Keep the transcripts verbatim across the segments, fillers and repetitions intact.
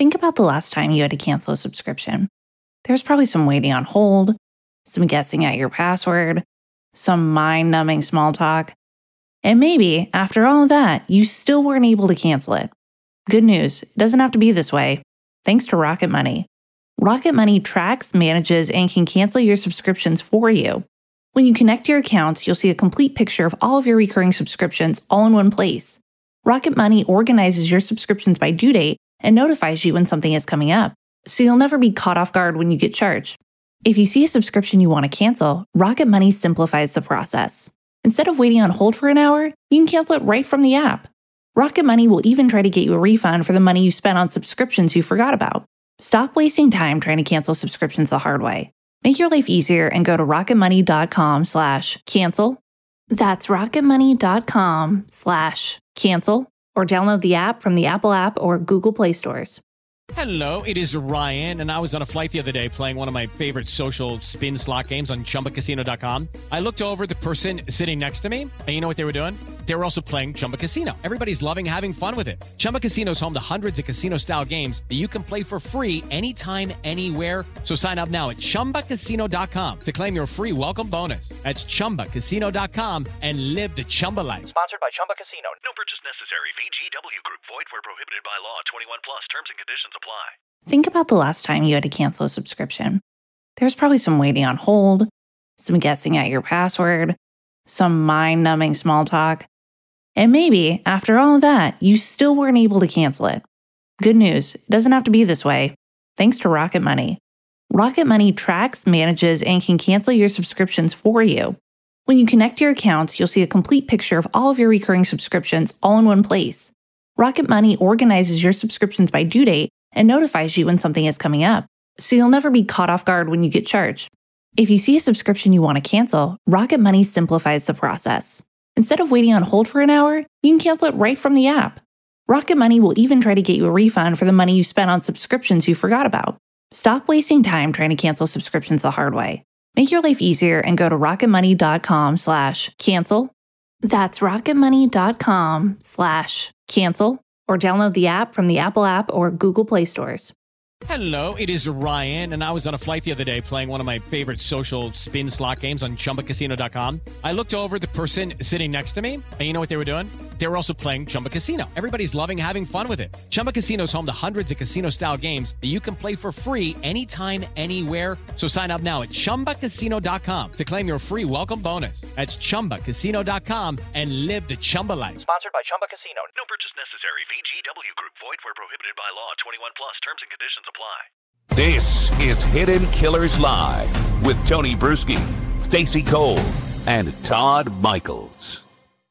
Think about the last time you had to cancel a subscription. There's probably some waiting on hold, some guessing at your password, some mind-numbing small talk. And maybe, after all of that, you still weren't able to cancel it. Good news, it doesn't have to be this way. Thanks to Rocket Money. Rocket Money tracks, manages, and can cancel your subscriptions for you. When you connect your accounts, you'll see a complete picture of all of your recurring subscriptions all in one place. Rocket Money organizes your subscriptions by due date and notifies you when something is coming up, so you'll never be caught off guard when you get charged. If you see a subscription you want to cancel, Rocket Money simplifies the process. Instead of waiting on hold for an hour, you can cancel it right from the app. Rocket Money will even try to get you a refund for the money you spent on subscriptions you forgot about. Stop wasting time trying to cancel subscriptions the hard way. Make your life easier and go to rocketmoney.com slash cancel. That's rocketmoney.com slash cancel or download the app from the Apple app or Google Play stores. Hello, it is Ryan, and I was on a flight the other day playing one of my favorite social spin slot games on chumba casino dot com. I looked over at the person sitting next to me, and you know what they were doing? They were also playing Chumba Casino. Everybody's loving having fun with it. Chumba Casino is home to hundreds of casino-style games that you can play for free anytime, anywhere. So sign up now at chumba casino dot com to claim your free welcome bonus. That's chumba casino dot com and live the Chumba life. Sponsored by Chumba Casino. No purchase necessary. V G W Group. Void where prohibited by law. twenty-one plus. Terms and conditions apply. Think about the last time you had to cancel a subscription. There's probably some waiting on hold, some guessing at your password, some mind-numbing small talk. And maybe, after all of that, you still weren't able to cancel it. Good news, it doesn't have to be this way. Thanks to Rocket Money. Rocket Money tracks, manages, and can cancel your subscriptions for you. When you connect your accounts, you'll see a complete picture of all of your recurring subscriptions all in one place. Rocket Money organizes your subscriptions by due date and notifies you when something is coming up, so you'll never be caught off guard when you get charged. If you see a subscription you want to cancel, Rocket Money simplifies the process. Instead of waiting on hold for an hour, you can cancel it right from the app. Rocket Money will even try to get you a refund for the money you spent on subscriptions you forgot about. Stop wasting time trying to cancel subscriptions the hard way. Make your life easier and go to rocketmoney.com slash cancel. That's rocketmoney.com slash cancel or download the app from the Apple app or Google Play stores. Hello, it is Ryan, and I was on a flight the other day playing one of my favorite social spin slot games on chumba casino dot com. I looked over at the person sitting next to me, and you know what they were doing? They were also playing Chumba Casino. Everybody's loving having fun with it. Chumba Casino is home to hundreds of casino-style games that you can play for free anytime, anywhere. So sign up now at chumba casino dot com to claim your free welcome bonus. That's chumba casino dot com and live the Chumba life. Sponsored by Chumba Casino. No purchase necessary. V G W Group. Void where prohibited by law. twenty-one plus. Terms and conditions apply. This is Hidden Killers Live with Tony Bruschi, Stacey Cole, and Todd Michaels.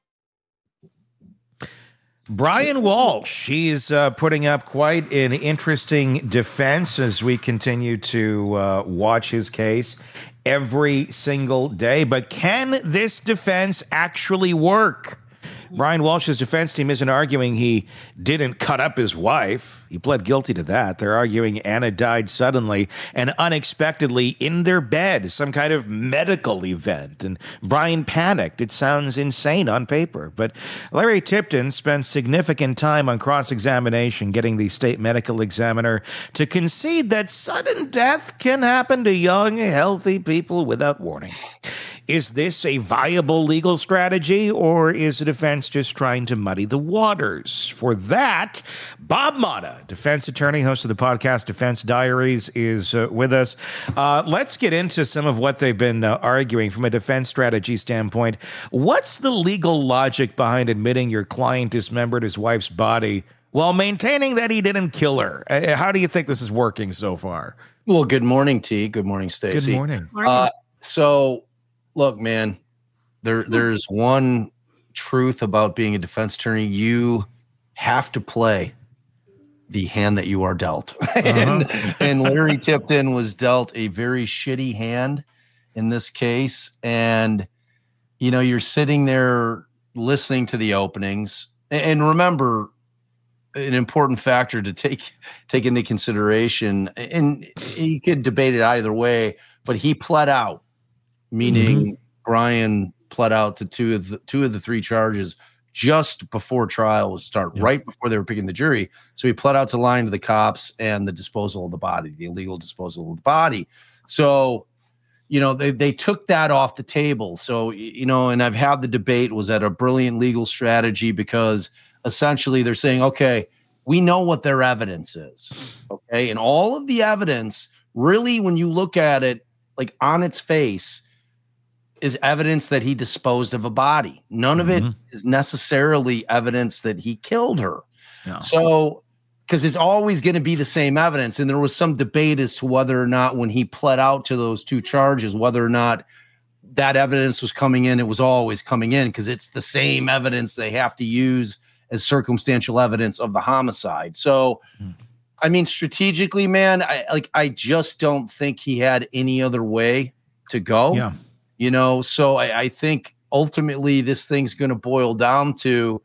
Brian Walsh, he's uh, putting up quite an interesting defense as we continue to uh, watch his case every single day. But can this defense actually work? Brian Walsh's defense team isn't arguing he didn't cut up his wife. He pled guilty to that. They're arguing Anna died suddenly and unexpectedly in their bed, some kind of medical event. And Brian panicked. It sounds insane on paper. But Larry Tipton spent significant time on cross-examination getting the state medical examiner to concede that sudden death can happen to young, healthy people without warning. Is this a viable legal strategy, or is the defense just trying to muddy the waters? For that, Bob Motta, defense attorney, host of the podcast Defense Diaries, is uh, with us. Uh, let's get into some of what they've been uh, arguing from a defense strategy standpoint. What's the legal logic behind admitting your client dismembered his wife's body while maintaining that he didn't kill her? Uh, how do you think this is working so far? Well, good morning, T. Good morning, Stacey. Good morning. Uh, so... Look, man, there there's one truth about being a defense attorney. You have to play the hand that you are dealt. Uh-huh. and, and Larry Tipton was dealt a very shitty hand in this case. And, you know, you're sitting there listening to the openings. And remember, an important factor to take take into consideration, and you could debate it either way, but he pled out. Meaning mm-hmm. Brian pled out to two of the two of the three charges just before trial was start, yeah. right before they were picking the jury. So he pled out to lying to the cops and the disposal of the body, the illegal disposal of the body. So, you know, they, they took that off the table. So, you know, and I've had the debate, was that a brilliant legal strategy? Because essentially they're saying, okay, we know what their evidence is. Okay. And all of the evidence, really, when you look at it, like on its face, is evidence that he disposed of a body. None of it mm-hmm. is necessarily evidence that he killed her. No. So, because it's always going to be the same evidence. And there was some debate as to whether or not, when he pled out to those two charges, whether or not that evidence was coming in, it was always coming in, because it's the same evidence they have to use as circumstantial evidence of the homicide. So, mm. I mean, strategically, man, I like, I just don't think he had any other way to go. Yeah. You know, so I, I think ultimately this thing's going to boil down to,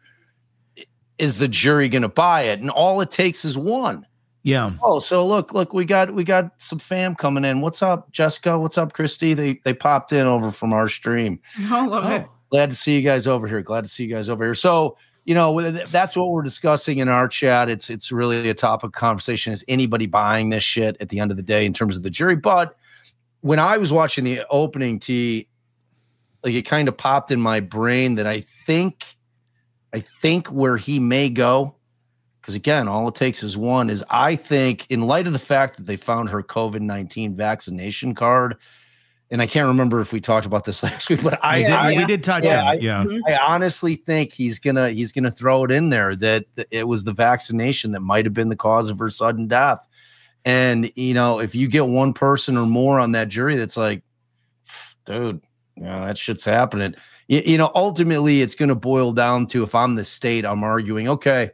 is the jury going to buy it? And all it takes is one. Yeah. Oh, so look, look, we got we got some fam coming in. What's up, Jessica? What's up, Christy? They they popped in over from our stream. Oh, love it. Glad to see you guys over here. Glad to see you guys over here. So, you know, that's what we're discussing in our chat. It's it's really a topic of conversation. Is anybody buying this shit at the end of the day in terms of the jury? But when I was watching the opening, T, like it kind of popped in my brain that I think, I think where he may go, because again, all it takes is one, is I think in light of the fact that they found her COVID nineteen vaccination card, and I can't remember if we talked about this last week, but I, we did, I we did touch yeah, on it. Yeah, I, I honestly think he's gonna he's gonna throw it in there that it was the vaccination that might have been the cause of her sudden death. And, you know, if you get one person or more on that jury that's like, dude, you know, that shit's happening. You, you know, ultimately it's going to boil down to, if I'm the state, I'm arguing, okay,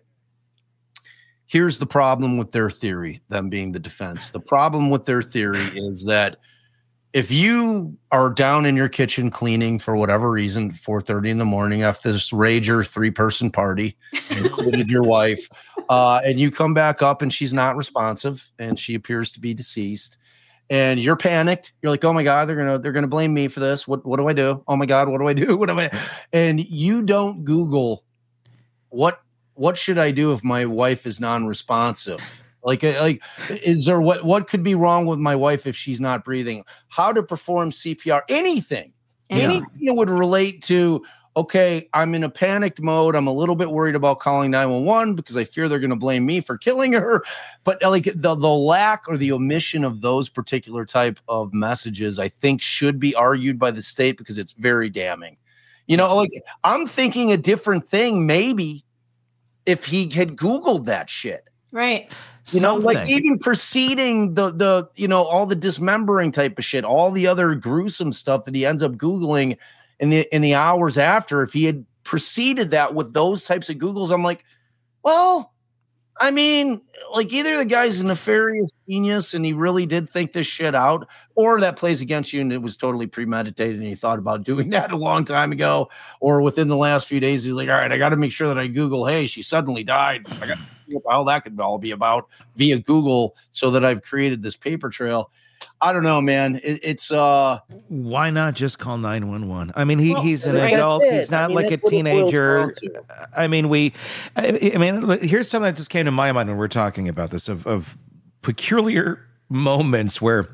here's the problem with their theory, them being the defense. The problem with their theory is that if you are down in your kitchen cleaning for whatever reason, four thirty in the morning after this rager three-person party, included your wife, uh, and you come back up and she's not responsive and she appears to be deceased, and you're panicked. You're like, oh my God, they're gonna they're gonna blame me for this. What what do I do? Oh my God, what do I do? What do I? And you don't Google what what should I do if my wife is non-responsive? Like, like, is there what, what could be wrong with my wife if she's not breathing? How to perform C P R? Anything, yeah. anything that would relate to, okay, I'm in a panicked mode. I'm a little bit worried about calling nine one one because I fear they're going to blame me for killing her. But like the, the lack or the omission of those particular type of messages, I think should be argued by the state because it's very damning. You know, like I'm thinking a different thing, maybe if he had Googled that shit. Right. You know, Something. like even preceding the, the, you know, all the dismembering type of shit, all the other gruesome stuff that he ends up Googling in the, in the hours after, if he had preceded that with those types of Googles, I'm like, well, I mean, like either the guy's a nefarious genius and he really did think this shit out, or that plays against you and it was totally premeditated and he thought about doing that a long time ago, or within the last few days, he's like, all right, I got to make sure that I Google, hey, she suddenly died. I got what the hell that could all be about via Google so that I've created this paper trail. I don't know, man. It, it's uh, why not just call nine one one? I mean, he, well, he's an right, adult. He's not I mean, like a teenager. I mean, we. I, I mean, here's something that just came to my mind when we're talking about this of, of peculiar moments where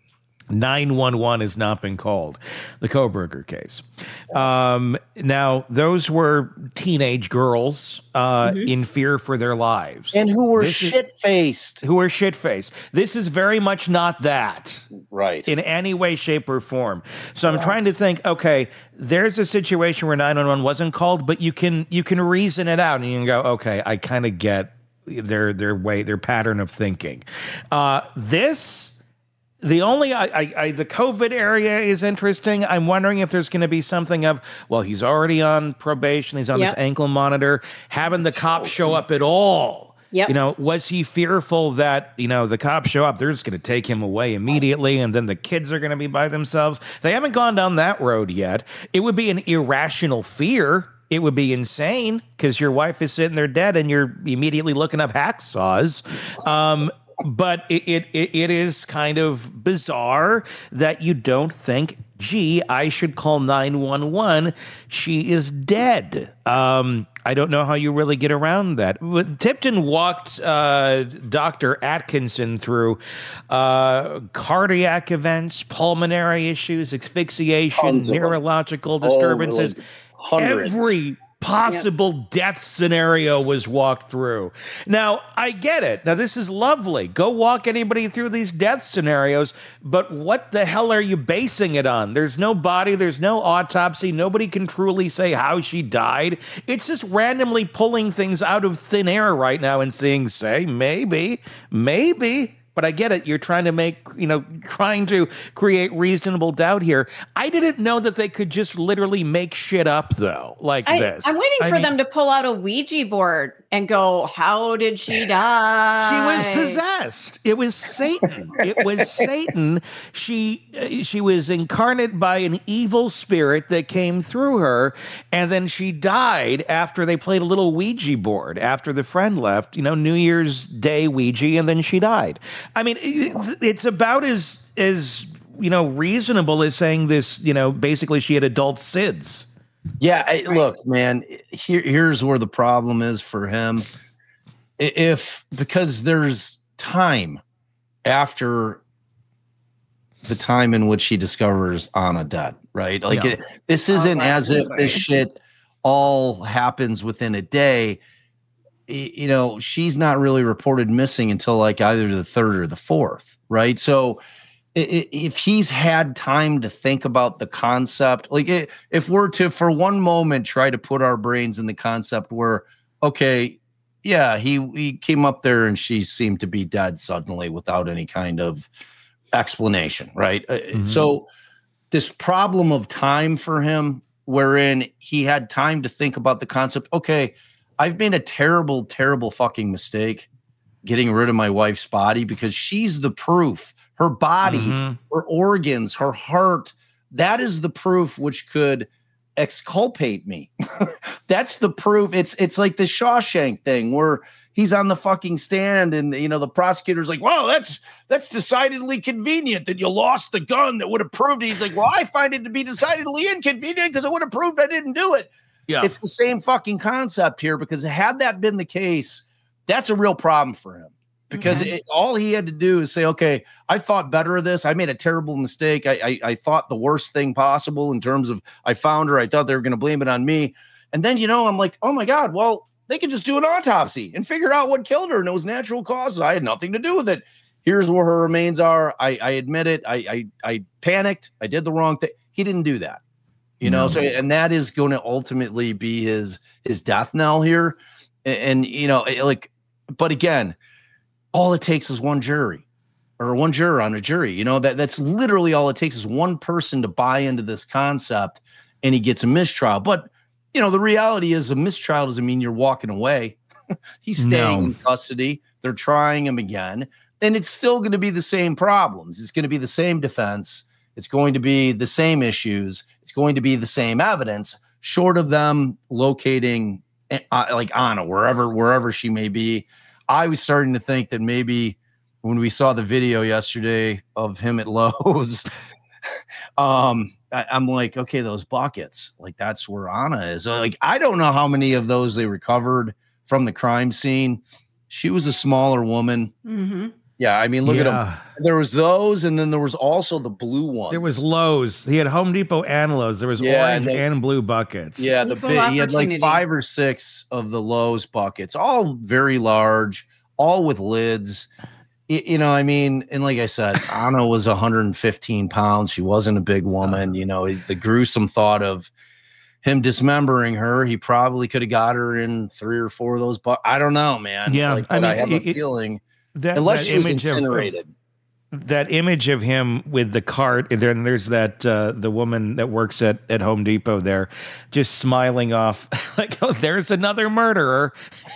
nine one one has not been called. The Kohberger case. Um, now, those were teenage girls uh, mm-hmm. in fear for their lives. And who were shit-faced. Who were shit-faced. This is very much not that. Right. In any way, shape, or form. So I'm right. trying to think, okay, there's a situation where nine one one wasn't called, but you can you can reason it out and you can go, okay, I kind of get their their way, their pattern of thinking. Uh, this... The only, I, I, I, the COVID area is interesting. I'm wondering if there's going to be something of, well, he's already on probation. He's on yep. this ankle monitor. Having the cops show up at all. Yep. You know, was he fearful that, you know, the cops show up, they're just going to take him away immediately, and then the kids are going to be by themselves? They haven't gone down that road yet. It would be an irrational fear. It would be insane because your wife is sitting there dead and you're immediately looking up hacksaws. Um, But it, it it is kind of bizarre that you don't think gee, I should call nine one one. She is dead. Um, I don't know how you really get around that. But Tipton walked uh, Doctor Atkinson through uh, cardiac events, pulmonary issues, asphyxiation, Tons of them. neurological disturbances. Oh, hundreds. Every possible death scenario was walked through. Now, I get it. Now, this is lovely. Go walk anybody through these death scenarios, but what the hell are you basing it on? There's no body, there's no autopsy, nobody can truly say how she died. It's just randomly pulling things out of thin air right now and saying, say, maybe, maybe. But I get it. You're trying to make, you know, trying to create reasonable doubt here. I didn't know that they could just literally make shit up, though, like I, this. I'm waiting I for mean, them to pull out a Ouija board and go, how did she die? She was possessed. It was Satan. It was Satan. She uh, she was incarnate by an evil spirit that came through her, and then she died after they played a little Ouija board after the friend left, you know, New Year's Day Ouija, and then she died. I mean, it, it's about as as you know reasonable as saying this. You know, basically, she had adult S I D S. Yeah, I, look, man. Here, here's where the problem is for him. If because there's time after the time in which he discovers Anna dead, right? Like Yeah. it, this isn't Oh, as if right. this shit all happens within a day. Y- You know, she's not really reported missing until like either the third or the fourth, right? So i- i- if he's had time to think about the concept, like i- if we're to for one moment try to put our brains in the concept where, okay, yeah, he he came up there and she seemed to be dead suddenly without any kind of explanation, right? Uh, Mhm. So this problem of time for him, wherein he had time to think about the concept, okay, I've made a terrible, terrible fucking mistake getting rid of my wife's body because she's the proof. Her body, Mhm. her organs, her heart, that is the proof which could exculpate me. That's the proof. It's it's like the Shawshank thing where he's on the fucking stand and you know the prosecutor's like, well, that's that's decidedly convenient that you lost the gun that would have proved it. He's like, well, I find it to be decidedly inconvenient because it would have proved I didn't do it. Yeah. It's the same fucking concept here because had that been the case, that's a real problem for him. Because Okay. it, all he had to do is say, okay, I thought better of this. I made a terrible mistake. I, I, I thought the worst thing possible in terms of I found her. I thought they were going to blame it on me. And then, you know, I'm like, oh my God, well, they could just do an autopsy and figure out what killed her. And it was natural causes. I had nothing to do with it. Here's where her remains are. I, I admit it. I, I, I panicked. I did the wrong thing. He didn't do that. You know, No. so and that is going to ultimately be his his death knell here. And, and you know, it- like, but again, all it takes is one jury or one juror on a jury. You know, that that's literally all it takes is one person to buy into this concept and he gets a mistrial. But, you know, the reality is a mistrial doesn't mean you're walking away. He's staying No. in custody. They're trying him again. And it's still going to be the same problems. It's going to be the same defense. It's going to be the same issues. It's going to be the same evidence, short of them locating uh, like Anna, wherever, wherever she may be. I was starting to think that maybe when we saw the video yesterday of him at Lowe's, um, I, I'm like, okay, those buckets, like that's where Anna is. Like, I don't know how many of those they recovered from the crime scene. She was a smaller woman. Mm-hmm. Yeah, I mean, look at Yeah. him. There was those, and then there was also the blue one. There was Lowe's. He had Home Depot and Lowe's. There was Yeah, orange they- and blue buckets. Yeah, the Equal big, he had like opportunity. five or six of the Lowe's buckets, all very large, all with lids. Y- You know, I mean, and like I said, Anna was one hundred fifteen pounds. She wasn't a big woman. You know, the gruesome thought of him dismembering her, he probably could have got her in three or four of those. But I don't know, man. Yeah, like, I but I, mean, have a it- it- feeling, That, unless that she was image of- of- incinerated. that image of him with the cart, and then there's that uh, the woman that works at, at Home Depot there, just smiling off like, oh, there's another murderer.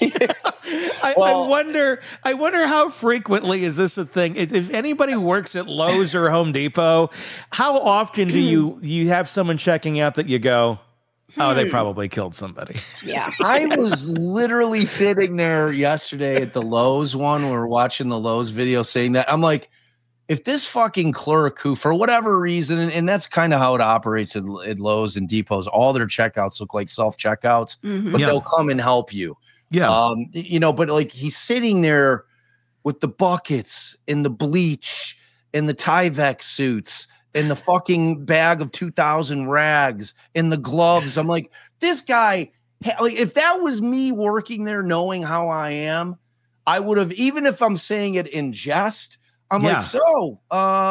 I, Well- I wonder, I wonder how frequently is this a thing? If, if anybody works at Lowe's or Home Depot, how often do you you have someone checking out that you go, oh, they probably killed somebody? Yeah. I was literally sitting there yesterday at the Lowe's one. We were watching the Lowe's video saying that. I'm like, if this fucking clerk who, for whatever reason, and, and that's kind of how it operates at, at Lowe's and Depots, all their checkouts look like self checkouts, Mhm. but Yeah. they'll come and help you. Yeah. Um, you know, but like he's sitting there with the buckets and the bleach and the Tyvek suits and the fucking bag of two thousand rags and the gloves. I'm like, this guy, like, if that was me working there, knowing how I am, I would have, even if I'm saying it in jest, I'm Yeah. like, so,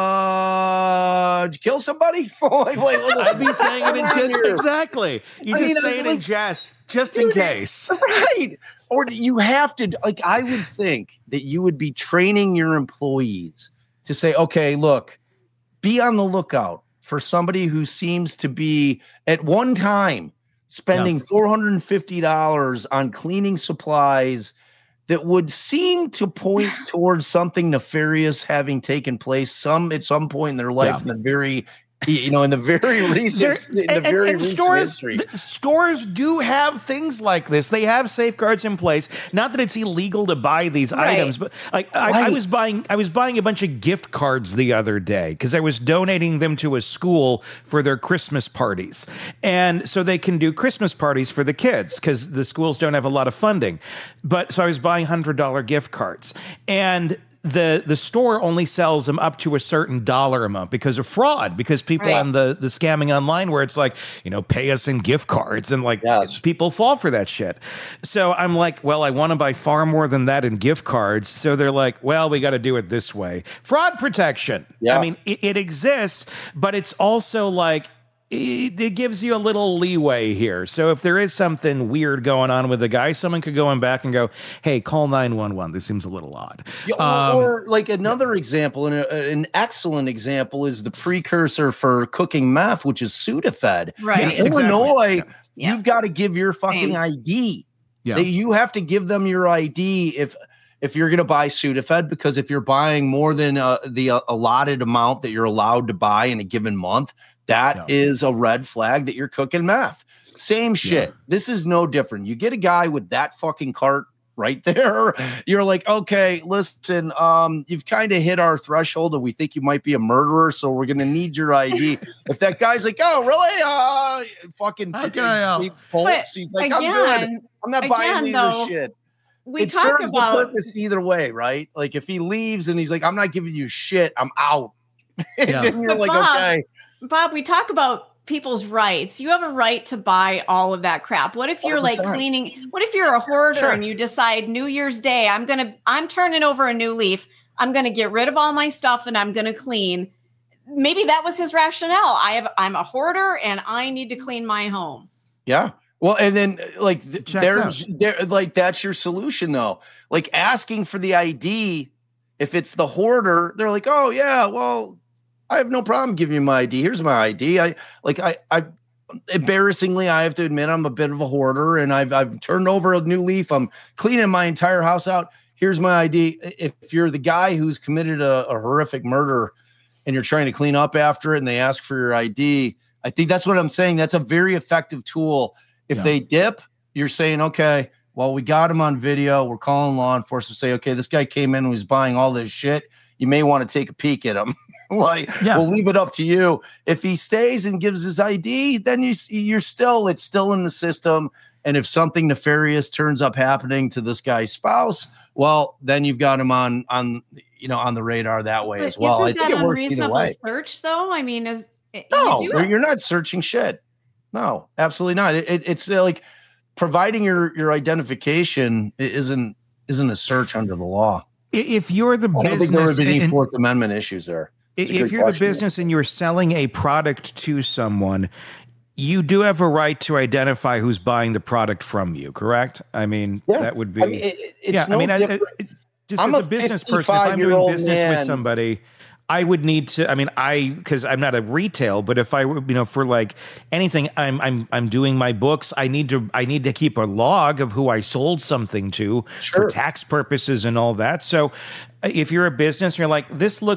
uh, did you kill somebody? like, like, I'd be saying it in Around jest. here. Exactly. You I just mean, say I'm it in like- jest, just in Dude, case. Right. Or you have to, like, I would think that you would be training your employees to say, okay, look, be on the lookout for somebody who seems to be at one time spending four hundred fifty dollars on cleaning supplies that would seem to point towards something nefarious having taken place some at some point in their life Yeah. in the very, you know, in the very recent, in the and, very and recent stores, history. th- stores do have things like this. They have safeguards in place. Not that it's illegal to buy these Right. items, but like I, I Right. was buying, I was buying a bunch of gift cards the other day because I was donating them to a school for their Christmas parties, and so they can do Christmas parties for the kids because the schools don't have a lot of funding. But so I was buying hundred dollar gift cards, and the the store only sells them up to a certain dollar amount because of fraud, because people Right. on the the scamming online where it's like, you know, pay us in gift cards, and like Yes. people fall for that shit. So I'm like, well, I want to buy far more than that in gift cards. So they're like, well, we got to do it this way. Fraud protection. Yeah. I mean, it, it exists, but it's also like, it, it gives you a little leeway here. So if there is something weird going on with the guy, someone could go in back and go, hey, call nine one one. This seems a little odd. Yeah, or, Um, or like another example, and a- an excellent example is the precursor for cooking meth, which is Sudafed. Right. In Yeah, exactly. Illinois, Yeah. you've got to give your fucking Same. I D. Yeah. They, you have to give them your I D if if you're going to buy Sudafed, because if you're buying more than uh, the uh, allotted amount that you're allowed to buy in a given month, that Yeah. is a red flag that you're cooking meth. Same shit. Yeah. This is no different. You get a guy with that fucking cart right there. You're like, okay, listen, um, you've kind of hit our threshold and we think you might be a murderer, so we're gonna need your I D. If that guy's like, oh, really? Uh fucking How can I help? he bolts. He's like, I'm good. again, I'm not buying again, any though, of this shit. we It talk serves about the purpose either way, right? Like if he leaves and he's like, I'm not giving you shit, I'm out. And Yeah. then you're But like, Bob, okay. Bob, we talk about people's rights. You have a right to buy all of that crap. What if you're one hundred percent. like cleaning? What if you're a hoarder Sure. and you decide New Year's Day, I'm going to, I'm turning over a new leaf. I'm going to get rid of all my stuff and I'm going to clean. Maybe that was his rationale. I have, I'm a hoarder and I need to clean my home. Yeah. Well, and then uh, like th- Checks there's there like that's your solution though. Like asking for the I D, if it's the hoarder, they're like, oh yeah, well, I have no problem giving you my I D. Here's my I D. I like I I embarrassingly, I have to admit I'm a bit of a hoarder and I've I've turned over a new leaf. I'm cleaning my entire house out. Here's my I D. If you're the guy who's committed a, a horrific murder and you're trying to clean up after it and they ask for your I D, I think that's what I'm saying. That's a very effective tool. If Yeah. they dip, you're saying, okay, well, we got him on video. We're calling law enforcement, say, okay, this guy came in and was buying all this shit. You may want to take a peek at him. Like, Yeah. we'll leave it up to you. If he stays and gives his I D, then you, you're still, it's still in the system. And if something nefarious turns up happening to this guy's spouse, well, then you've got him on, on, you know, on the radar that way But as well. I isn't think that it works either unreasonable way. search though? I mean, is you No, do you're- it. you're not searching shit. No, absolutely not. It, it, it's uh, like providing your your identification i- isn't isn't a search under the law. I- If you're the I don't think there would business, be any and- Fourth Amendment issues there. It's a if good you're the question. business and you're selling a product to someone, you do have a right to identify who's buying the product from you, correct? I mean, Yeah. that would be. I mean, it, it- it's yeah, no I mean, I, different. I- just I'm as a a business person, if I'm doing fifty-five-year-old business with man. somebody, I would need to. I mean, I because I'm not a retail, but if I were, you know, for like anything, I'm I'm I'm doing my books. I need to I need to keep a log of who I sold something to Sure. for tax purposes and all that. So, if you're a business, you're like, this looks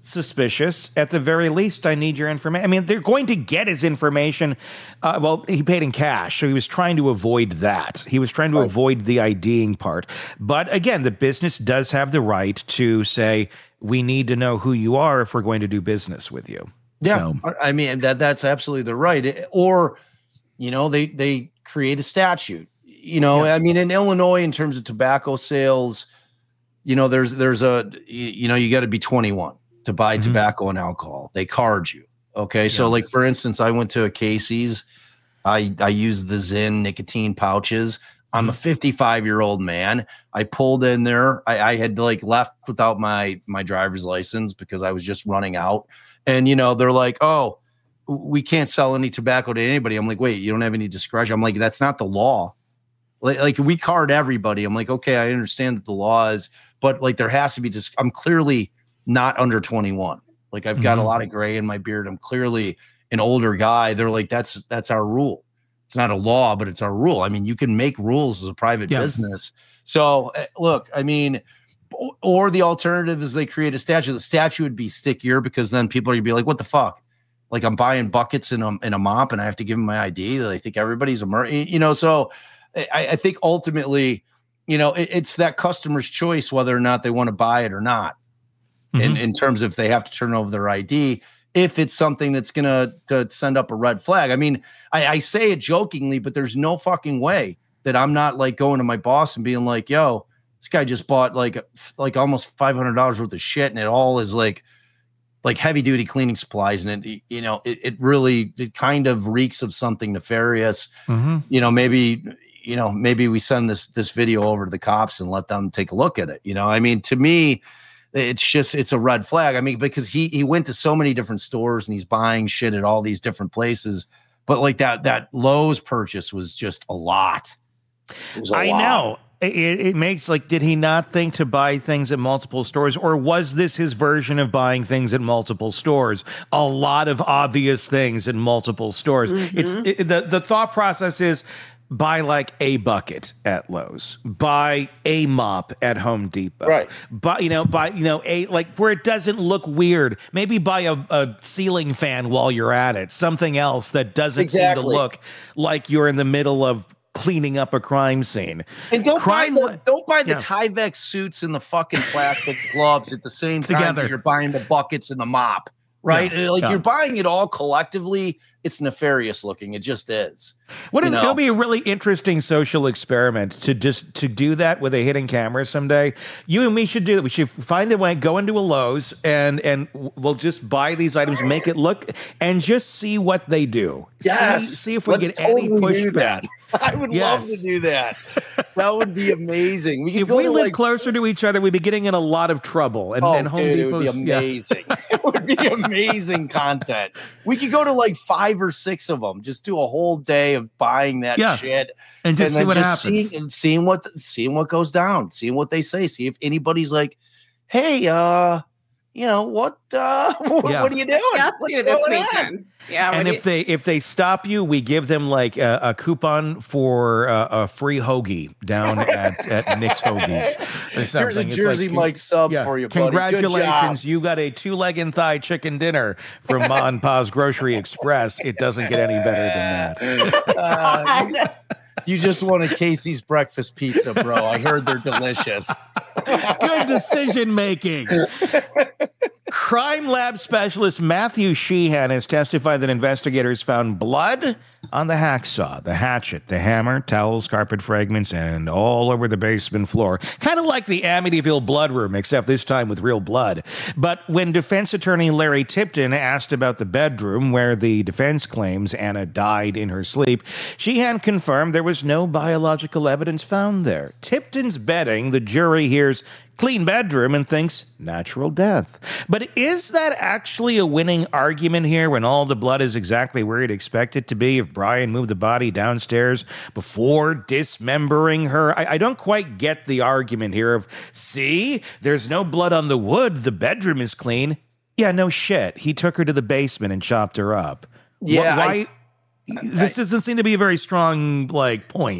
suspicious. At the very least, I need your information. I mean, they're going to get his information. Uh, well, he paid in cash, so he was trying to avoid that. He was trying to right. avoid the IDing part. But again, the business does have the right to say, we need to know who you are if we're going to do business with you. Yeah, so. I mean, that that's absolutely the right. Or, you know, they, they create a statute. You know, yeah. I mean, in Illinois, in terms of tobacco sales, you know, there's there's a, you know, you got to be twenty-one to buy mm-hmm. tobacco and alcohol. They card you. Okay. Yeah. So like, for instance, I went to a Casey's. I, I used the Zyn nicotine pouches. I'm a fifty-five year old man. I pulled in there. I, I had like left without my, my driver's license because I was just running out. And, you know, they're like, oh, we can't sell any tobacco to anybody. I'm like, wait, you don't have any discretion. I'm like, that's not the law. Like, like we card everybody. I'm like, okay, I understand that the law is, but like there has to be just, I'm clearly not under twenty-one. Like I've got mm-hmm. a lot of gray in my beard. I'm clearly an older guy. They're like, that's, that's our rule. It's not a law, but it's our rule. I mean, you can make rules as a private yeah. business. So uh, look, I mean, or the alternative is they create a statute. The statute would be stickier because then people are gonna be like, what the fuck? Like I'm buying buckets in a, in a mop and I have to give them my I D. They think everybody's a mur- you know, so I, I think ultimately, you know, it, it's that customer's choice whether or not they want to buy it or not. Mm-hmm. In, in terms of if they have to turn over their I D, if it's something that's going to to send up a red flag. I mean, I, I say it jokingly, but there's no fucking way that I'm not like going to my boss and being like, yo, this guy just bought like, like almost five hundred dollars worth of shit. And it all is like, like heavy duty cleaning supplies. And it, you know, it, it really, it kind of reeks of something nefarious. Mm-hmm. You know, maybe, you know, maybe we send this, this video over to the cops and let them take a look at it. You know, I mean, to me, it's just, it's a red flag. I mean, because he, he went to so many different stores and he's buying shit at all these different places. But like that, that Lowe's purchase was just a lot. It was a I lot. know. It, it makes like, did he not think to buy things at multiple stores, or was this his version of buying things at multiple stores? A lot of obvious things in multiple stores. Mm-hmm. It's it, the, the thought process is, buy like a bucket at Lowe's, buy a mop at Home Depot, right? Buy, you know, buy, you know, a, like where it doesn't look weird, maybe buy a, a ceiling fan while you're at it, something else that doesn't exactly. seem to look like you're in the middle of cleaning up a crime scene. And don't crime buy the, don't buy the yeah. Tyvek suits and the fucking plastic gloves at the same time Together. that you're buying the buckets and the mop, right? Yeah. Like yeah. you're buying it all collectively. It's nefarious looking. It just is. What if, know? It'll be a really interesting social experiment to just to do that with a hidden camera someday. You and me should do that. We should find a way, go into a Lowe's, and and we'll just buy these items, make it look, and just see what they do. Yes. See, see if we Let's get totally any pushback. do that. I would yes. love to do that. That would be amazing. We could if go we to live like, closer to each other, we'd be getting in a lot of trouble. And, oh, and Home dude, Depot's, it would be amazing. Yeah. It would be amazing content. We could go to like five or six of them. Just do a whole day of buying that yeah. shit and just and see what just happens. Seeing, and seeing what seeing what goes down, seeing what they say, see if anybody's like, "Hey, uh, you know what? Uh, what, yeah. what are you doing? Yep, What's do going this on?" weekend. Yeah, and if you- they if they stop you, we give them like a, a coupon for uh, a free hoagie down at, at Nick's Hoagies or something. Here's a Jersey like, Mike sub yeah, for you, buddy. congratulations, you got a two leg and thigh chicken dinner from Ma and Pa's Grocery Express. It doesn't get any better than that. Uh, you, you just want a Casey's breakfast pizza, bro. I heard they're delicious. Good decision making. Crime lab specialist Matthew Sheehan has testified that investigators found blood on the hacksaw, the hatchet, the hammer, towels, carpet fragments, and all over the basement floor. Kind of like the Amityville blood room, except this time with real blood. But when defense attorney Larry Tipton asked about the bedroom where the defense claims Anna died in her sleep, Sheehan confirmed there was no biological evidence found there. Tipton's betting the jury hears clean bedroom and thinks natural death. But is that actually a winning argument here when all the blood is exactly where you'd expect it to be if Brian moved the body downstairs before dismembering her? I, I don't quite get the argument here of, see, there's no blood on the wood, the bedroom is clean. Yeah, no shit. He took her to the basement and chopped her up. Yeah. Why? I, this doesn't seem to be a very strong, like, point.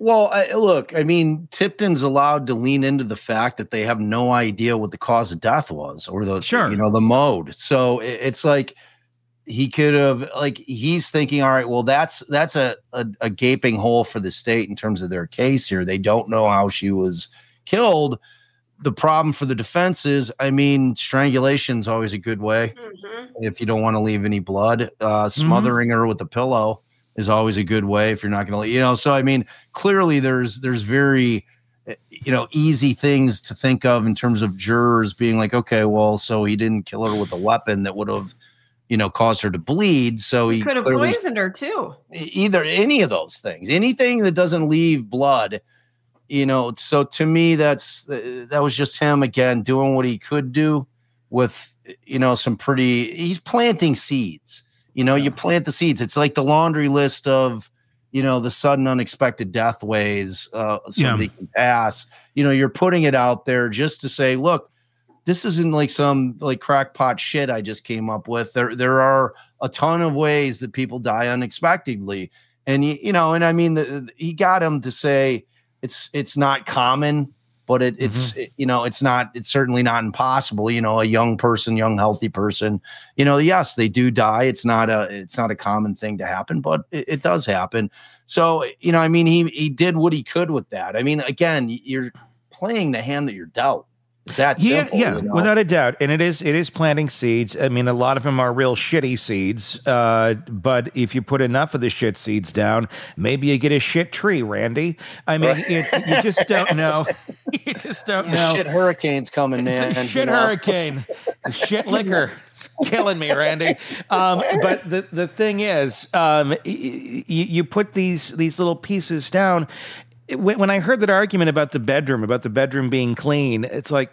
Well, I, look, I mean, Tipton's allowed to lean into the fact that they have no idea what the cause of death was, or the Sure. you know the mode. So it, it's like he could have, like, he's thinking, all right, well, that's that's a, a a gaping hole for the state in terms of their case here. They don't know how she was killed. The problem for the defense is, I mean, strangulation is always a good way Mhm. if you don't want to leave any blood. Uh, smothering her with a pillow is always a good way if you're not going to, you know. So I mean, clearly there's there's very, you know, easy things to think of in terms of jurors being like, okay, well, so he didn't kill her with a weapon that would have, you know, caused her to bleed. So he Could have clearly, poisoned her too. either any of those things, anything that doesn't leave blood, you know. So to me, that's that was just him again doing what he could do with, you know, some pretty. He's planting seeds. You know, you plant the seeds. It's like the laundry list of, you know, the sudden unexpected death ways uh, somebody Yeah. can pass. You know, you're putting it out there just to say, look, this isn't like some like crackpot shit I just came up with. There, there are a ton of ways that people die unexpectedly, and you, you know, and I mean, the, the, he got him to say it's it's not common, but it, it's it, you know, it's not it's certainly not impossible. You know, a young person, young healthy person, you know, yes, they do die. It's not a it's not a common thing to happen, but it, it does happen. So you know, I mean, he he did what he could with that. I mean, again, you're playing the hand that you're dealt. It's that Yeah, simple, yeah, you know? without a doubt, and it is it is planting seeds. I mean, a lot of them are real shitty seeds, uh, but if you put enough of the shit seeds down, maybe you get a shit tree, Randy. I mean, it, you just don't know. You just don't The know. shit hurricane's coming, man. It's a you shit know? hurricane. The shit liquor. It's killing me, Randy. Um, but the, the thing is, um, y- y- you put these these little pieces down. When, when I heard that argument about the bedroom, about the bedroom being clean, it's like,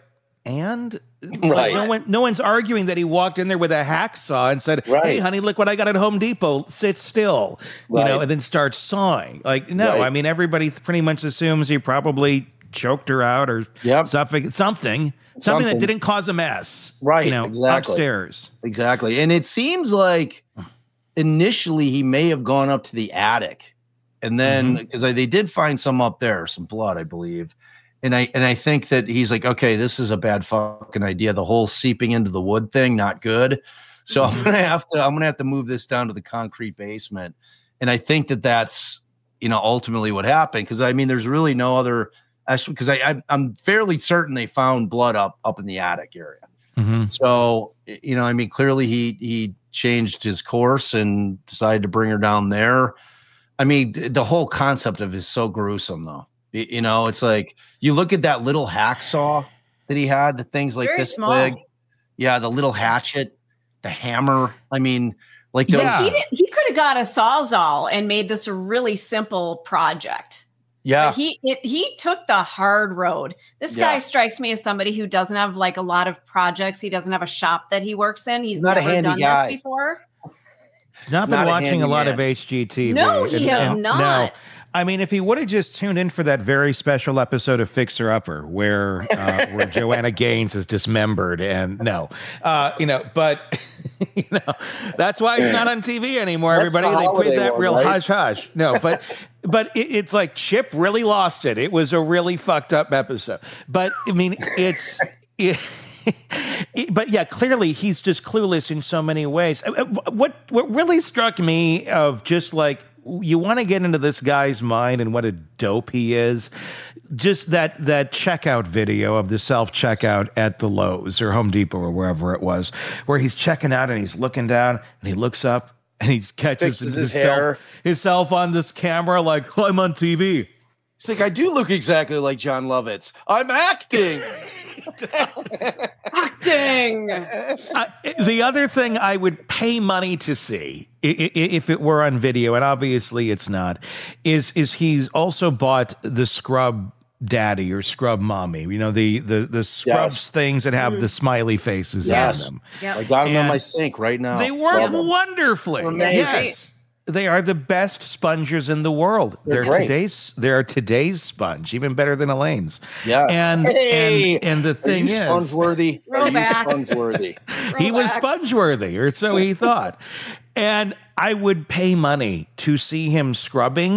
and It's like Right. no one, no one's arguing that he walked in there with a hacksaw and said, Right. "Hey, honey, look what I got at Home Depot. Sit still," you know, Right. and then start sawing. Like, no, Right. I mean, everybody pretty much assumes he probably choked her out or Yep. something, something, something Something. that didn't cause a mess, Right, You know, exactly. upstairs. Exactly. And it seems like initially he may have gone up to the attic, and then because they did find some up there, some blood, I believe. And I and I think that he's like, okay, this is a bad fucking idea. The whole seeping into the wood thing, not good. So I'm gonna have to I'm gonna have to move this down to the concrete basement. And I think that that's, you know, ultimately what happened. Because I mean, there's really no other. Actually, because I, I I'm fairly certain they found blood up up in the attic area. Mm-hmm. So, you know, I mean, clearly he he changed his course and decided to bring her down there. I mean, th- the whole concept of it is so gruesome, though. Y- You know, it's like you look at that little hacksaw that he had, the things like Very this small. big. Yeah, the little hatchet, the hammer. I mean, like those. Yeah. He, did, he could have got a sawzall and made this a really simple project. Yeah. But he it, he took the hard road. This Yeah. guy strikes me as somebody who doesn't have like a lot of projects. He doesn't have a shop that he works in. He's He's not a never handy done guy. this before. He's not He's been not a watching a, lot handyman. of H G T V. No, he has and- not. No. I mean, if he would have just tuned in for that very special episode of Fixer Upper, where uh, where Joanna Gaines is dismembered, and no, uh, you know, but you know, that's why he's not on T V anymore. That's Everybody, the they holiday played that one, real right? hush hush. No, but but it, it's like Chip really lost it. It was a really fucked up episode. But I mean, it's. It, It- but yeah, clearly he's just clueless in so many ways. Uh, uh, What what really struck me of just like you want to get into this guy's mind and what a dope he is. Just that that checkout video of the self checkout at the Lowe's or Home Depot or wherever it was, where he's checking out and he's looking down and he looks up and he catches Fixes his, his hair. self, himself on this camera like, oh, I'm on T V. It's like, I do look exactly like John Lovitz. I'm acting. Acting. Uh, the other thing I would pay money to see, i- i- if it were on video, and obviously it's not, is is he's also bought the Scrub Daddy or Scrub Mommy. You know, the the the Scrubs Yes. things that have the smiley faces Yes. on them. Yep. I got him on And my sink right now. They work Love 'em. wonderfully. Amazing. Yes. They are the best spongers in the world. They're They're, great. today's they're today's sponge, even better than Elaine's. Yeah. And Hey! and and the Are thing you is, sponge-worthy? Are you Throwback. sponge-worthy? he was Throwback. sponge-worthy, or so he thought. And I would pay money to see him scrubbing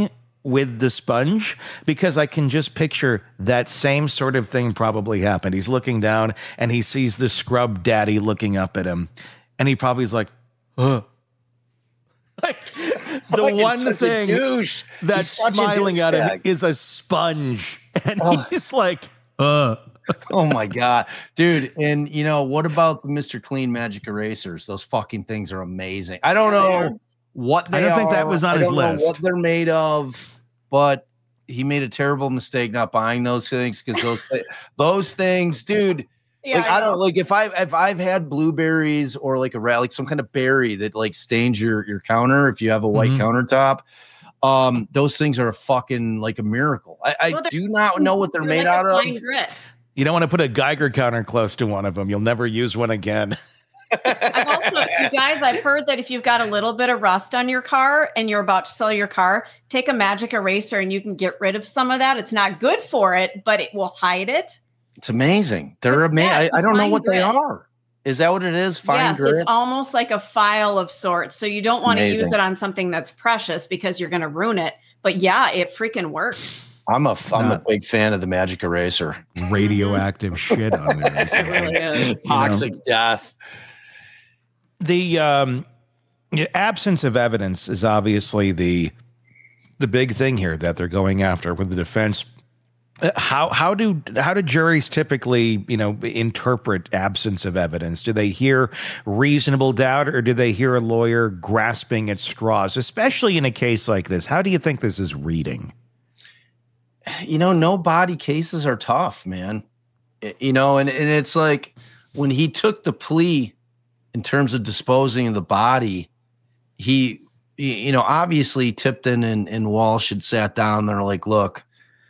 with the sponge, because I can just picture that same sort of thing probably happened. He's looking down and he sees the scrub daddy looking up at him, and he probably is like, "Huh." Like, the Fucking one such a thing douche. that's He's such a smiling at him douchebag. is a sponge, and Oh. he's like, "Uh." Oh my God, dude. And you know, what about the Mister Clean magic erasers? Those fucking things are amazing. I don't know what they I don't think that are. was on I his don't know list. what they're made of, but he made a terrible mistake not buying those things, because those thi- those things, dude. Yeah, like I, know. don't like if I if I've had blueberries or like a rat, like some kind of berry that like stains your your counter if you have a white Mhm. countertop. Um, those things are a fucking like a miracle. I, I Well, they're- do not know what they're, They're made like out a of. fine grit. You don't want to put a Geiger counter close to one of them. You'll never use one again. I've also, you guys, I've heard that if you've got a little bit of rust on your car and you're about to sell your car, take a magic eraser and you can get rid of some of that. It's not good for it, but it will hide it. It's amazing. They're It's- amazing. yeah, I, it's a I don't know fine what they grit. are. Is that what it is? Fine yes, grit. it's almost like a file of sorts. So you don't want to use Amazing. it on something that's precious because you're going to ruin it. But yeah, it freaking works. I'm a I'm not- a big fan of the magic eraser. Radioactive shit on there. It really is. Toxic death. The um, yeah, absence of evidence is obviously the the big thing here that they're going after with the defense. Uh, How how do how do juries typically, you know, interpret absence of evidence? Do they hear reasonable doubt, or do they hear a lawyer grasping at straws, especially in a case like this? How do you think this is reading? You know, no body cases are tough, man. I- You know, and, and it's like when he took the plea in terms of disposing of the body, he, y- you know, obviously Tipton and, and Walsh had sat down. They're like, look,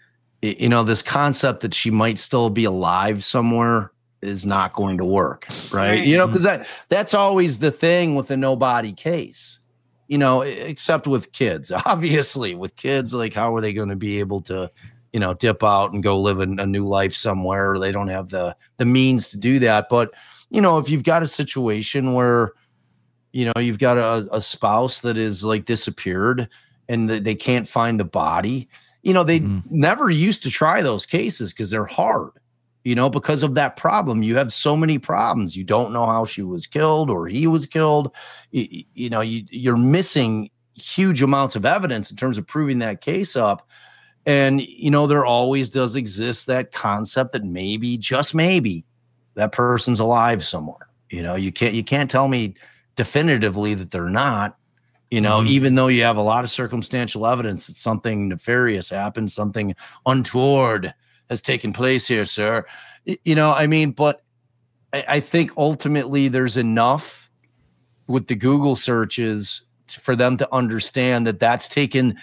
y- you know, this concept that she might still be alive somewhere is not going to work. Right. Right. You know, because that, that's always the thing with a no body case, you know, e- except with kids. Obviously, with kids, like, how are they going to be able to, you know, dip out and go live a, a new life somewhere? They don't have the the means to do that. But, you know, if you've got a situation where, you know, you've got a, a spouse that is like disappeared and th- they can't find the body, you know, they Mhm. never used to try those cases because they're hard, you know, because of that problem. You have so many problems. You don't know how she was killed or he was killed. You, you know, you, you're missing huge amounts of evidence in terms of proving that case up. And, you know, there always does exist that concept that maybe, just maybe, that person's alive somewhere. You know, you can't, you can't tell me definitively that they're not, you know, Mhm. even though you have a lot of circumstantial evidence that something nefarious happened, something untoward has taken place here, sir. Y- You know, I mean, but I, I think ultimately there's enough with the Google searches t- for them to understand that that's taken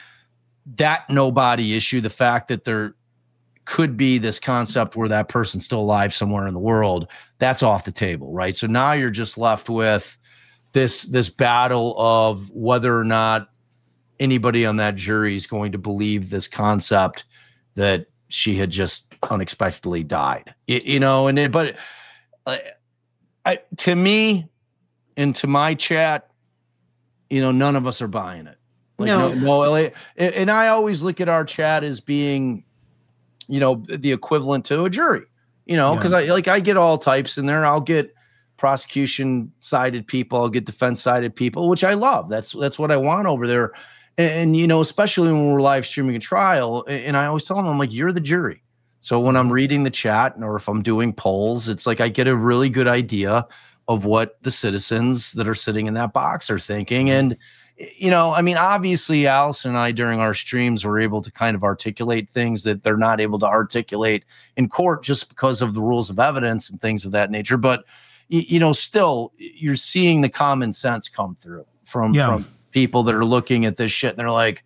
that nobody issue, the fact that there could be this concept where that person's still alive somewhere in the world, that's off the table, right? So now you're just left with this this battle of whether or not anybody on that jury is going to believe this concept that she had just unexpectedly died. Y- you know, and it, but uh, I, to me and to my chat, you know, none of us are buying it. Like, No. no, no, it- and I always look at our chat as being, you know, the equivalent to a jury, you know, because I like I get all types in there. I'll get prosecution sided people, I'll get defense sided people, which I love. That's that's what I want over there. And, and you know, especially when we're live streaming a trial, and and I always tell them, I'm like, you're the jury. So when I'm reading the chat or if I'm doing polls, it's like I get a really good idea of what the citizens that are sitting in that box are thinking. And you know, I mean, obviously, Allison and I during our streams were able to kind of articulate things that they're not able to articulate in court just because of the rules of evidence and things of that nature. But, y- you know, still, you're seeing the common sense come through from, Yeah. from people that are looking at this shit and they're like,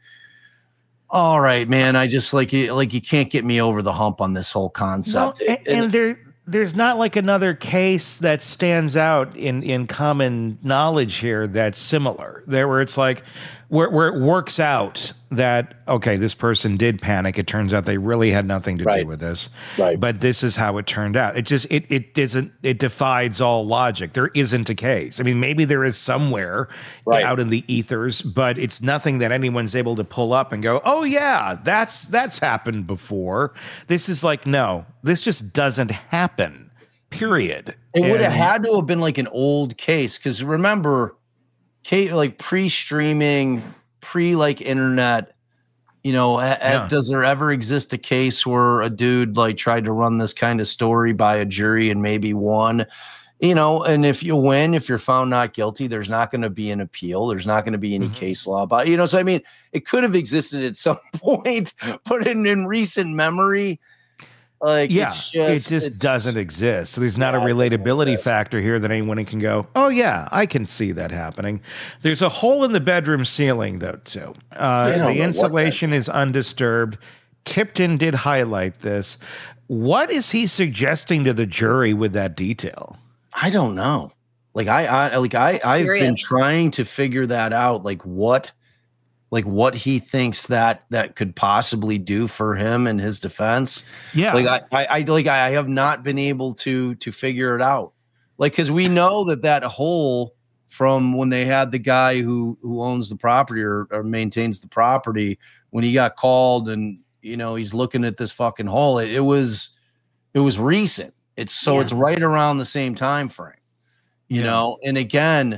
all right, man, I just like you, like you can't get me over the hump on this whole concept. Well, and, and there, there's not like another case that stands out in, in common knowledge here that's similar. There, where it's like, where, where it works out that, okay, this person did panic. It turns out they really had nothing to Right. do with this. Right. But this is how it turned out. It just, it, it doesn't, it defies all logic. There isn't a case. I mean, maybe there is somewhere Right. out in the ethers, but it's nothing that anyone's able to pull up and go, oh yeah, that's, that's happened before. This is like, no, this just doesn't happen, period. It would have And- had to have been like an old case because remember, Kate, like pre-streaming, pre like internet, you know, a- a- Yeah. does there ever exist a case where a dude like tried to run this kind of story by a jury and maybe won? You know, and if you win, if you're found not guilty, there's not going to be an appeal. There's not going to be any Mm-hmm. case law about, you know, so I mean, it could have existed at some point, but in, in recent memory, like, Yeah, it's just, it just it's- doesn't exist. So there's not Yeah, a it doesn't relatability exist. factor here that anyone can go, oh, yeah, I can see that happening. There's a hole in the bedroom ceiling, though, too. Uh, don't know the what that- insulation is undisturbed. Tipton did highlight this. What is he suggesting to the jury with that detail? I don't know. Like I, I like I, That's I've been curious. trying to figure that out. Like what, like what he thinks that that could possibly do for him and his defense. Yeah. Like I, I, I like I have not been able to to figure it out. Like because we know that that hole from when they had the guy who who owns the property or, or maintains the property when he got called and you know he's looking at this fucking hole. It, it was it was recent. It's so Yeah. it's right around the same time frame, you Yeah. know. And again,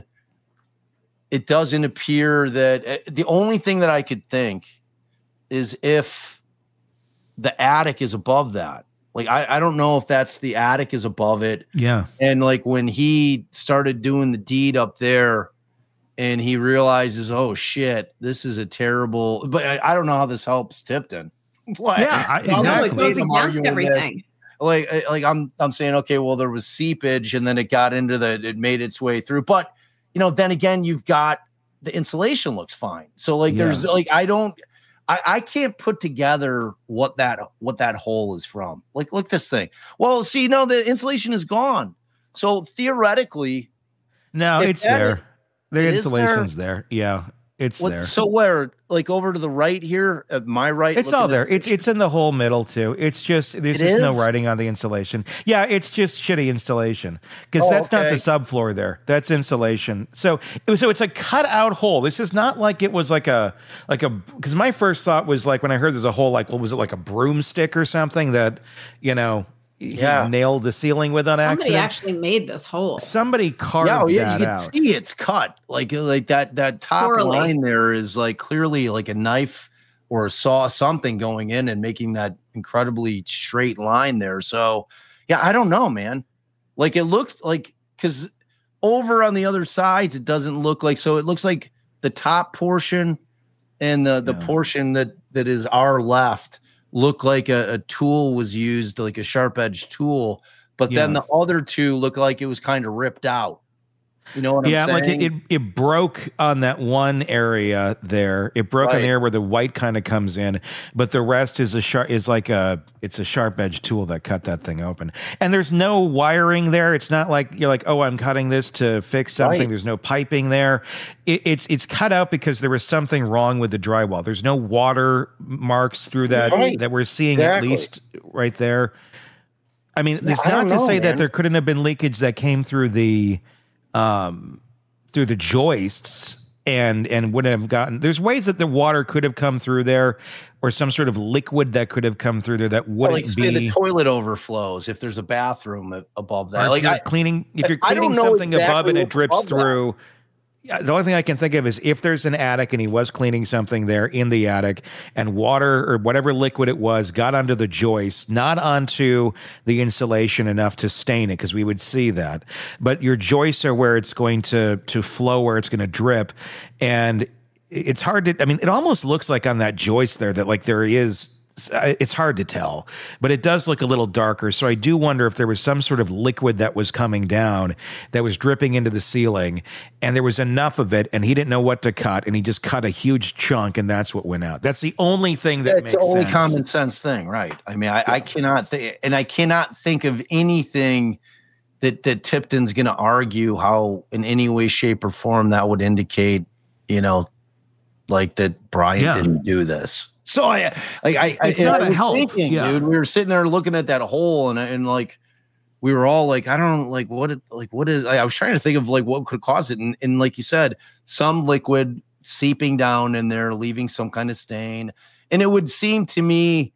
it doesn't appear that uh, the only thing that I could think is if the attic is above that. Like I, I don't know if that's the attic is above it. Yeah. And like when he started doing the deed up there and he realizes, oh shit, this is a terrible, but I, I don't know how this helps Tipton. Like, Yeah, I- it's almost exactly. like It goes I'm against arguing this. everything. Like, I- like I'm, I'm saying, okay, well, there was seepage and then it got into the, it made its way through. But, you know, then again, you've got the insulation looks fine. So like, there's Yeah. like, I don't, I, I can't put together what that, what that hole is from. Like, look this thing. Well, see, you know, the insulation is gone. So theoretically, No, If it's that there. The it is there- insulation's there. Yeah, it's what, there. so where, like over to the right here, at my right, It's looking all at- there. It's it's in the whole middle too. It's just there's It just no is? writing on the insulation. Yeah, it's just shitty installation because Oh, that's not the okay. subfloor there. That's insulation. So it was so it's a cut out hole. This is not like it was like a like a because my first thought was like when I heard there's a hole like well was it like a broomstick or something that you know he Yeah. nailed the ceiling with on Somebody accident. actually made this hole. Somebody carved Yeah, oh, yeah, that you can out. see it's cut. Like like that that top Poorly. line there is like clearly like a knife or a saw something going in and making that incredibly straight line there. So yeah, I don't know, man. Like it looked like because over on the other sides, it doesn't look like so it looks like the top portion and the the Yeah. portion that that is our left look like a, a tool was used, like a sharp edge tool, but then Yeah. the other two look like it was kind of ripped out. You know what I'm Yeah, saying? like it, it, it broke on that one area there. It broke on Right. the area where the white kind of comes in, but the rest is a sharp is like a it's a sharp edge tool that cut that thing open. And there's no wiring there. It's not like you're like, oh, I'm cutting this to fix something. Right. There's no piping there. It, it's it's cut out because there was something wrong with the drywall. There's no water marks through that Right. that we're seeing Exactly. at least right there. I mean, it's I not don't to know, say that man. there couldn't have been leakage that came through the um, through the joists and and wouldn't have gotten. There's ways that the water could have come through there, or some sort of liquid that could have come through there that Or wouldn't like say be. the toilet overflows if there's a bathroom a- above or that. if Like you're I, cleaning, if you're I don't cleaning know something above exactly and it what's drips above that. through. Yeah, the only thing I can think of is if there's an attic and he was cleaning something there in the attic and water or whatever liquid it was got onto the joist, not onto the insulation enough to stain it, because we would see that. But your joists are where it's going to to flow, where it's going to drip. And it's hard to, I mean, it almost looks like on that joist there that like there is, it's hard to tell, but it does look a little darker. So I do wonder if there was some sort of liquid that was coming down that was dripping into the ceiling, and there was enough of it, and he didn't know what to cut, and he just cut a huge chunk, and that's what went out. That's the only thing that it's makes the only sense. common sense thing, right? I mean, I, I cannot think, and I cannot think of anything that that Tipton's going to argue how, in any way, shape, or form, that would indicate, you know, like that Brian Yeah. didn't do this. So I, like, I, It's I, not I a was help. thinking, Yeah. dude, we were sitting there looking at that hole, and and like we were all like, I don't like what it, like what is. I was trying to think of like what could cause it, and, and like you said, some liquid seeping down in there, leaving some kind of stain, and it would seem to me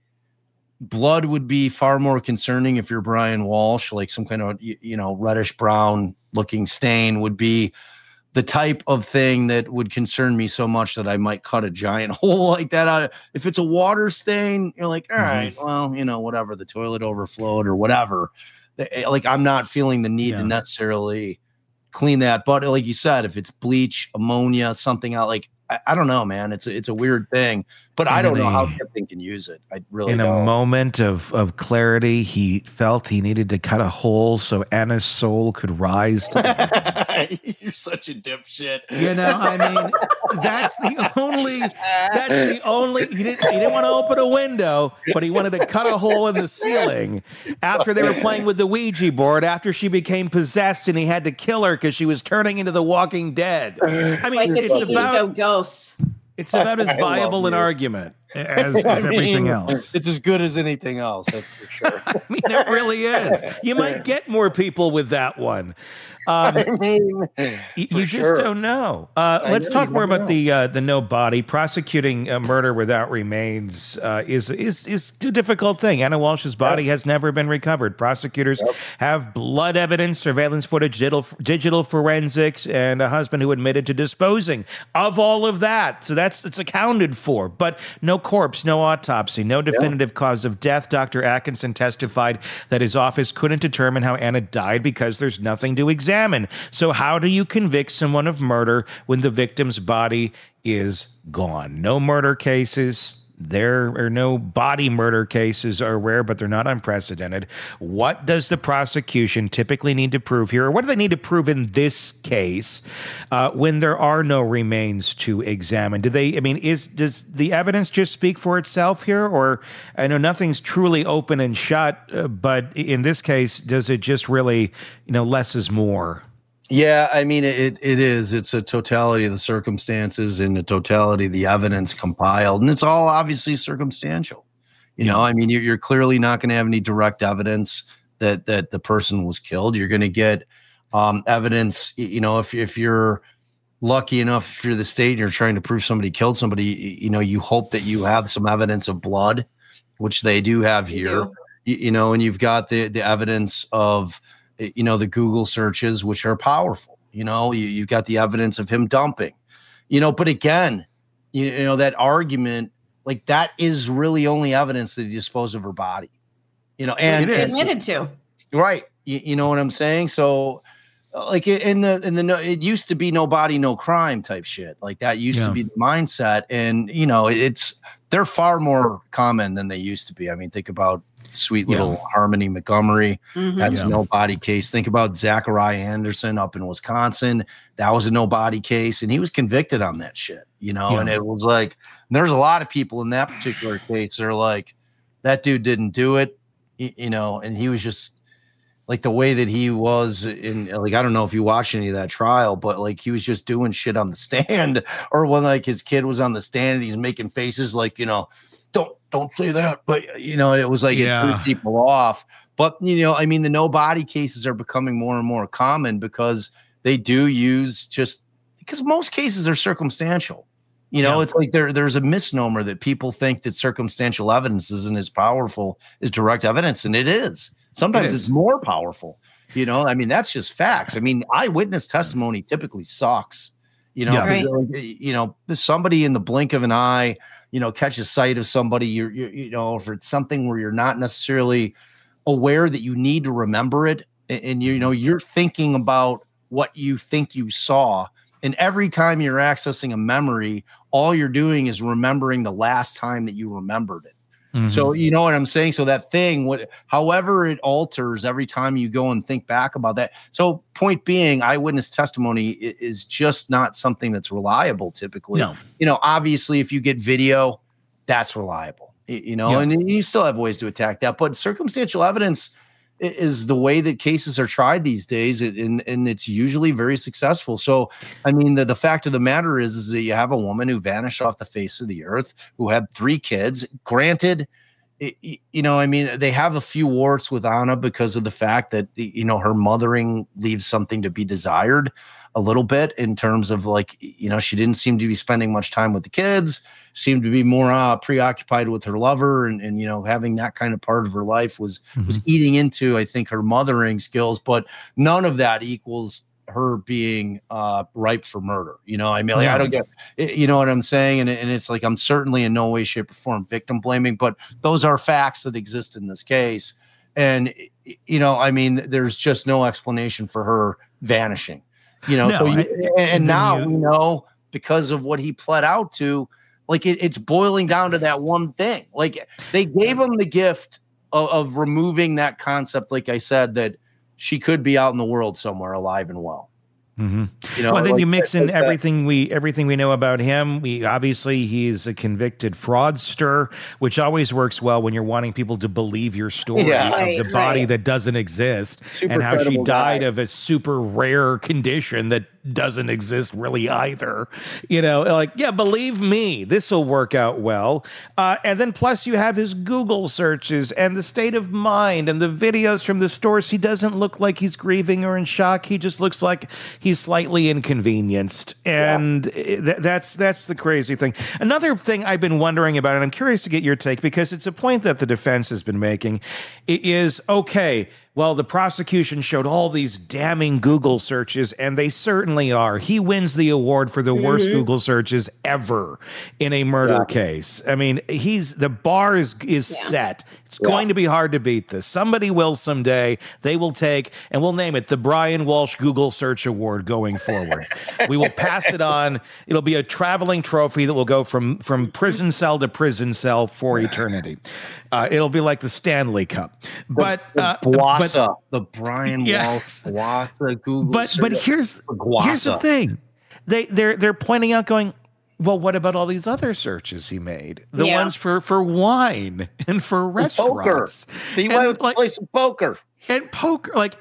blood would be far more concerning if you're Brian Walsh, like some kind of you, you know reddish brown looking stain would be the type of thing that would concern me so much that I might cut a giant hole like that out. If it's a water stain, you're like, all Mhm. right, well, you know, whatever, the toilet overflowed or whatever. Like, I'm not feeling the need Yeah. to necessarily clean that. But like you said, if it's bleach, ammonia, something out, like, I, I don't know, man. It's a, it's a weird thing, but I And don't in know how a- Kipling can use it. I really In don't. a moment of, of clarity, he felt he needed to cut a hole so Anna's soul could rise to the heavens. You're such a dipshit. You know, I mean, that's the only, that's the only, he didn't, he didn't want to open a window, but he wanted to cut a hole in the ceiling after they were playing with the Ouija board, after she became possessed and he had to kill her because she was turning into the Walking Dead. I mean, Like it's the about, ego ghosts. it's about as I love viable an you. argument as, as I everything mean, else. It's as good as anything else, that's for sure. I mean, it really is. You might get more people with that one. Um, I mean, Y- for you just sure. don't know. Uh, I let's know, talk you more don't about the uh, the no body. Prosecuting a murder without remains uh, is is is a difficult thing. Anna Walsh's body has never been recovered. Prosecutors have blood evidence, surveillance footage, digital, digital forensics, and a husband who admitted to disposing of all of that. So that's it's accounted for. But no corpse, no autopsy, no definitive cause of death. Doctor Atkinson testified that his office couldn't determine how Anna died because there's nothing to examine. So how do you convict someone of murder when the victim's body is gone? No murder cases. There are no body murder cases are rare, but they're not unprecedented. What does the prosecution typically need to prove here? Or what do they need to prove in this case uh, when there are no remains to examine? Do they, I mean, is does the evidence just speak for itself here? Or I know nothing's truly open and shut, uh, but in this case, does it just really, you know, less is more? Yeah, I mean, it it is. It's a totality of the circumstances and the totality of the evidence compiled, and it's all obviously circumstantial. You know, I mean, you're, you're clearly not going to have any direct evidence that that the person was killed. You're going to get um, evidence. You know, if if you're lucky enough, if you're the state and you're trying to prove somebody killed somebody, you know, you hope that you have some evidence of blood, which they do have They here. do. You, you know, and you've got the the evidence of, you know, the Google searches, which are powerful. You know, you, you've got the evidence of him dumping, you know, but again, you, you know, that argument, like that is really only evidence that he disposed of her body, you know, and It is. Admitted to. right. You, you know what I'm saying? So uh, like in the, in the, no, it used to be no body, no crime type shit. Like that used Yeah. to be the mindset. And, you know, it's, they're far more common than they used to be. I mean, think about sweet little Yeah. Harmony Montgomery. Mhm. That's Yeah. a no body case. Think about Zachariah Anderson up in Wisconsin. That was a no body case, and he was convicted on that shit, you know. Yeah. And it was like, there's a lot of people in that particular case that are like, that dude didn't do it, y- you know, and he was just like the way that he was in, like, I don't know if you watched any of that trial, but like he was just doing shit on the stand, or when like his kid was on the stand and he's making faces like, you know, don't don't say that, but you know, it was like Yeah. it threw people off. But you know, I mean, the no body cases are becoming more and more common because they do use just because most cases are circumstantial. You know, Yeah. it's like there there's a misnomer that people think that circumstantial evidence isn't as powerful as direct evidence, and it is. Sometimes It is. it's more powerful. You know, I mean, that's just facts. I mean, eyewitness testimony typically sucks. You know, Yeah. 'cause, Right. like, you know, there's somebody in the blink of an eye, you know, catches sight of somebody, you're, you're, you know, if it's something where you're not necessarily aware that you need to remember it, and, and you know, you're thinking about what you think you saw. And every time you're accessing a memory, all you're doing is remembering the last time that you remembered it. Mhm. So you know what I'm saying? So that thing, what, however it alters every time you go and think back about that. So point being, eyewitness testimony i- is just not something that's reliable typically. No. You know, obviously if you get video, that's reliable, y- you know, Yeah. and you still have ways to attack that. But circumstantial evidence, is the way that cases are tried these days, and, and it's usually very successful. So, I mean, the, the fact of the matter is, is that you have a woman who vanished off the face of the earth, who had three kids. Granted, it, you know, I mean, they have a few warts with Anna because of the fact that, you know, her mothering leaves something to be desired a little bit in terms of like, you know, she didn't seem to be spending much time with the kids, seemed to be more uh, preoccupied with her lover, and, and, you know, having that kind of part of her life was, mm-hmm. was eating into, I think, her mothering skills, but none of that equals her being uh, ripe for murder. You know, I mean, like, I don't get, you know what I'm saying? And, and it's like, I'm certainly in no way, shape or form victim blaming, but those are facts that exist in this case. And, you know, I mean, there's just no explanation for her vanishing. You know, No, so you, I- and, and now you- we know because of what he pled out to, like it, it's boiling down to that one thing. Like they gave him the gift of, of removing that concept, like I said, that she could be out in the world somewhere alive and well. Mm-hmm. You know, well, then like you mix that- in like that. everything we everything we know about him. We obviously he's a convicted fraudster, which always works well when you're wanting people to believe your story Yeah. of Right, the body right. that doesn't exist, Super and how she credible died guy. of a super rare condition that doesn't exist really either. You know, like, yeah, believe me, this will work out well. Uh, and then plus you have his Google searches and the state of mind and the videos from the stores. He doesn't look like he's grieving or in shock. He just looks like he's slightly inconvenienced. And th- that's that's the crazy thing. Another thing I've been wondering about, and I'm curious to get your take, because it's a point that the defense has been making, i- is, okay, well, the prosecution showed all these damning Google searches, and they certainly are. He wins the award for the worst Google searches ever in a murder Yeah. case. I mean, he's the bar is is set. It's going to be hard to beat this. Somebody will someday. They will take, and we'll name it the Brian Walsh Google Search Award going forward. We will pass it on. It'll be a traveling trophy that will go from from prison cell to prison cell for eternity. Uh, it'll be like the Stanley Cup. But the uh, Guasa, but the Brian Yeah. Walsh Guasa Google. but but search. here's Guasa. here's the thing. They they're they're pointing out, going, well, what about all these other searches he made? The Yeah. ones for for wine and for poker. restaurants. He And, went to like- play some poker. and poker. Like,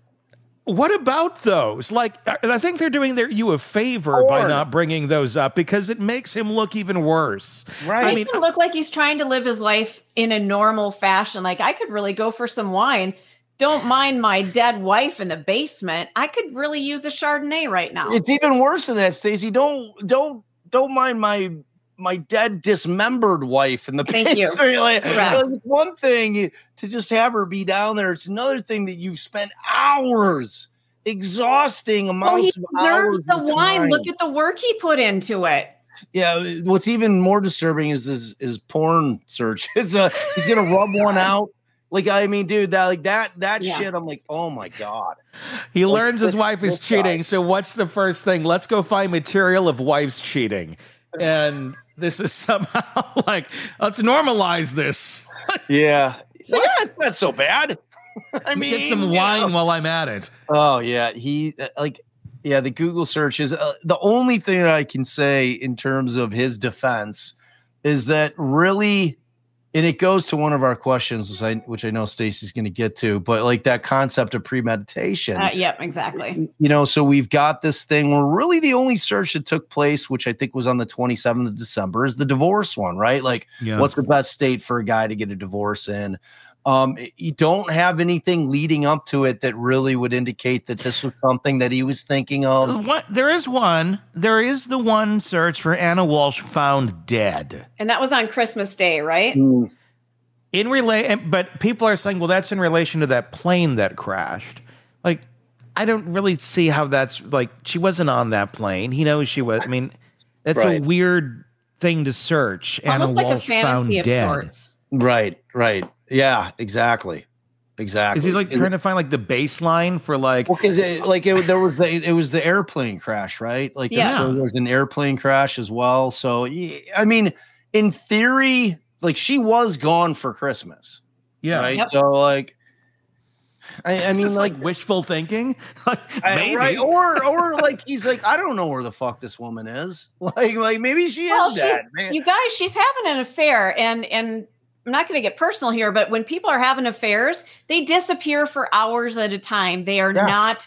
what about those? Like, I I think they're doing their you a favor by Porn. not bringing those up, because it makes him look even worse. Right. I Makes mean, him look like he's trying to live his life in a normal fashion. Like, I could really go for some wine. Don't mind my dead wife in the basement. I could really use a Chardonnay right now. It's even worse than that, Stacey. Don't don't don't mind my my dead dismembered wife in the Thank you. basement. Like, Correct. like, it's one thing to just have her be down there. It's another thing that you've spent hours, exhausting Oh, amounts he of hours. deserves the of wine. time. Look at the work he put into it. Yeah, what's even more disturbing is this is porn search. It's uh, he's gonna rub one out. Like, I mean, dude, that like that that Yeah. shit. I'm like, oh my god. he like, learns his this- wife is this guy. cheating. So what's the first thing? Let's go find material of wife's cheating. And this is somehow like, let's normalize this. Yeah, so yeah, it's not so bad. I mean, Get some you wine know. while I'm at it. Oh yeah, he uh, like yeah. The Google search is uh, the only thing that I can say in terms of his defense is that really, and it goes to one of our questions, which I which I know Stacey's going to get to, but like that concept of premeditation. Uh, yep, exactly. You know, so we've got this thing where really the only search that took place, which I think was on the twenty-seventh of December, is the divorce one, right? Like, Yeah. what's the best state for a guy to get a divorce in? Um, you don't have anything leading up to it that really would indicate that this was something that he was thinking of. What, there is one. There is the one search for Anna Walsh found dead. And that was on Christmas Day, right? In relate, but people are saying, well, that's in relation to that plane that crashed. Like, I don't really see how that's like. She wasn't on that plane. He knows she was. I mean, that's Right. a weird thing to search. Almost Anna like a Walsh found fantasy of dead. sorts. Right, right. Yeah, exactly. Exactly. Is he like Is trying it- to find like the baseline for like? Well, because it, like it, there was the, it was the airplane crash, right? Like Yeah. so there was an airplane crash as well. So yeah, I mean, in theory, like she was gone for Christmas, Yeah, right? Yep. So like, I, I Is mean, this like, like wishful thinking. Like, I- maybe. right? Or or like he's like, I don't know where the fuck this woman is. Like like maybe she Well, is she- dead. Man. You guys, she's having an affair, and and I'm not going to get personal here, but when people are having affairs, they disappear for hours at a time. They are Yeah. not,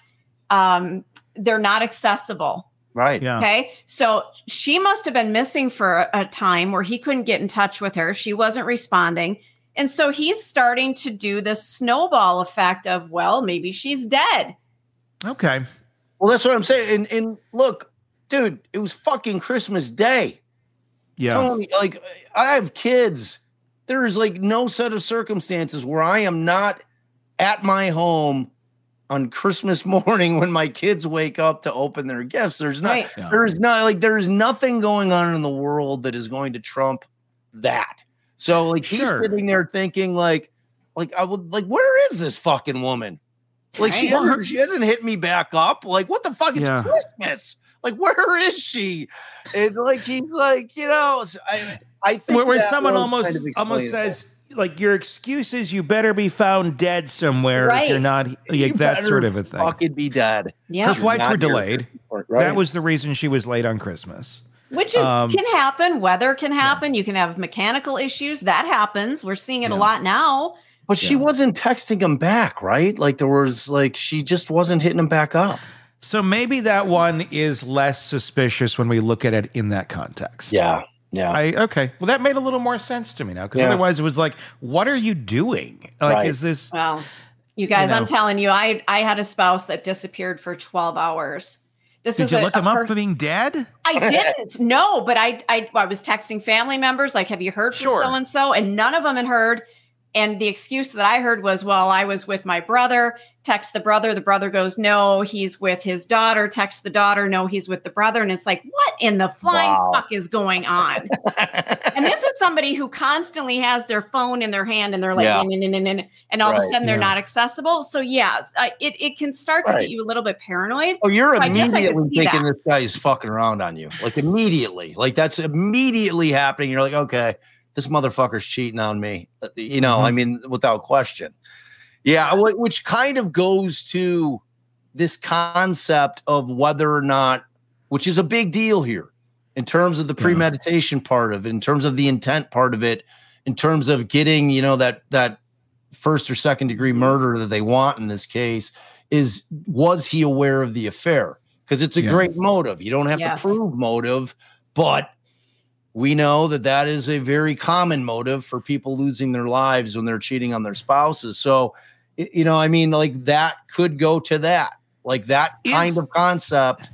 um, they're not accessible. Right. Yeah. Okay. So she must have been missing for a, a time where he couldn't get in touch with her. She wasn't responding. And so he's starting to do this snowball effect of, well, maybe she's dead. Okay. Well, that's what I'm saying. And, and look, dude, it was fucking Christmas Day. Yeah. Tony, like, I have kids. There is like no set of circumstances where I am not at my home on Christmas morning when my kids wake up to open their gifts. There's not, Right. Yeah. there's not like, there's nothing going on in the world that is going to trump that. So like, he's Sure. sitting there thinking like, like I would like, where is this fucking woman? Like she, Right. hasn't, she hasn't hit me back up. Like, what the fuck? It's Yeah. Christmas. Like, where is she? And like, he's like, you know, so I, I think Where, where that someone was almost kind of almost explainable. says, like, your excuse is you better be found dead somewhere if you're Right. not, You like, that better sort of a thing. Fucking be dead. Yeah. Her You're flights not were here. delayed. Right. That was the reason she was late on Christmas. Which is Um, can happen. Weather can happen. You can have mechanical issues. That happens. We're seeing it Yeah. a lot now. But she Yeah. wasn't texting him back, right? Like there was like she just wasn't hitting him back up. So maybe that one is less suspicious when we look at it in that context. Yeah. Yeah. I okay. Well, that made a little more sense to me now, because Yeah. otherwise it was like, what are you doing? Like, Right. is this? Well, you guys, know. I'm telling you, I I had a spouse that disappeared for twelve hours. This Did is you a, look a him up per- for being dead? I didn't. No, but I, I I was texting family members like, have you heard from Sure. so and so? And none of them had heard. And the excuse that I heard was, well, I was with my brother. Text the brother. The brother goes, no, he's with his daughter. Text the daughter. No, he's with the brother. And it's like, what in the flying Wow. fuck is going on? And this is somebody who constantly has their phone in their hand and they're like, Yeah. "Nin, nin, nin, nin," and all of a Right, sudden they're yeah. not accessible. So yeah, I- it, it can start to Right. get you a little bit paranoid. Oh, you're So I guess I could immediately see thinking that. this guy is fucking around on you. Like immediately. Like that's immediately happening. You're like, okay, this motherfucker's cheating on me. Uh, You know, I mean, without question. Yeah, wh- which kind of goes to this concept of whether or not, which is a big deal here in terms of the premeditation part of it, in terms of the intent part of it, in terms of getting, you know, that that first or second degree murder that they want in this case, is was he aware of the affair? Because it's a Yeah. great motive. You don't have Yes. to prove motive, but we know that that is a very common motive for people losing their lives when they're cheating on their spouses. So, y- you know, I mean, like that could go to that, like that Is- kind of concept.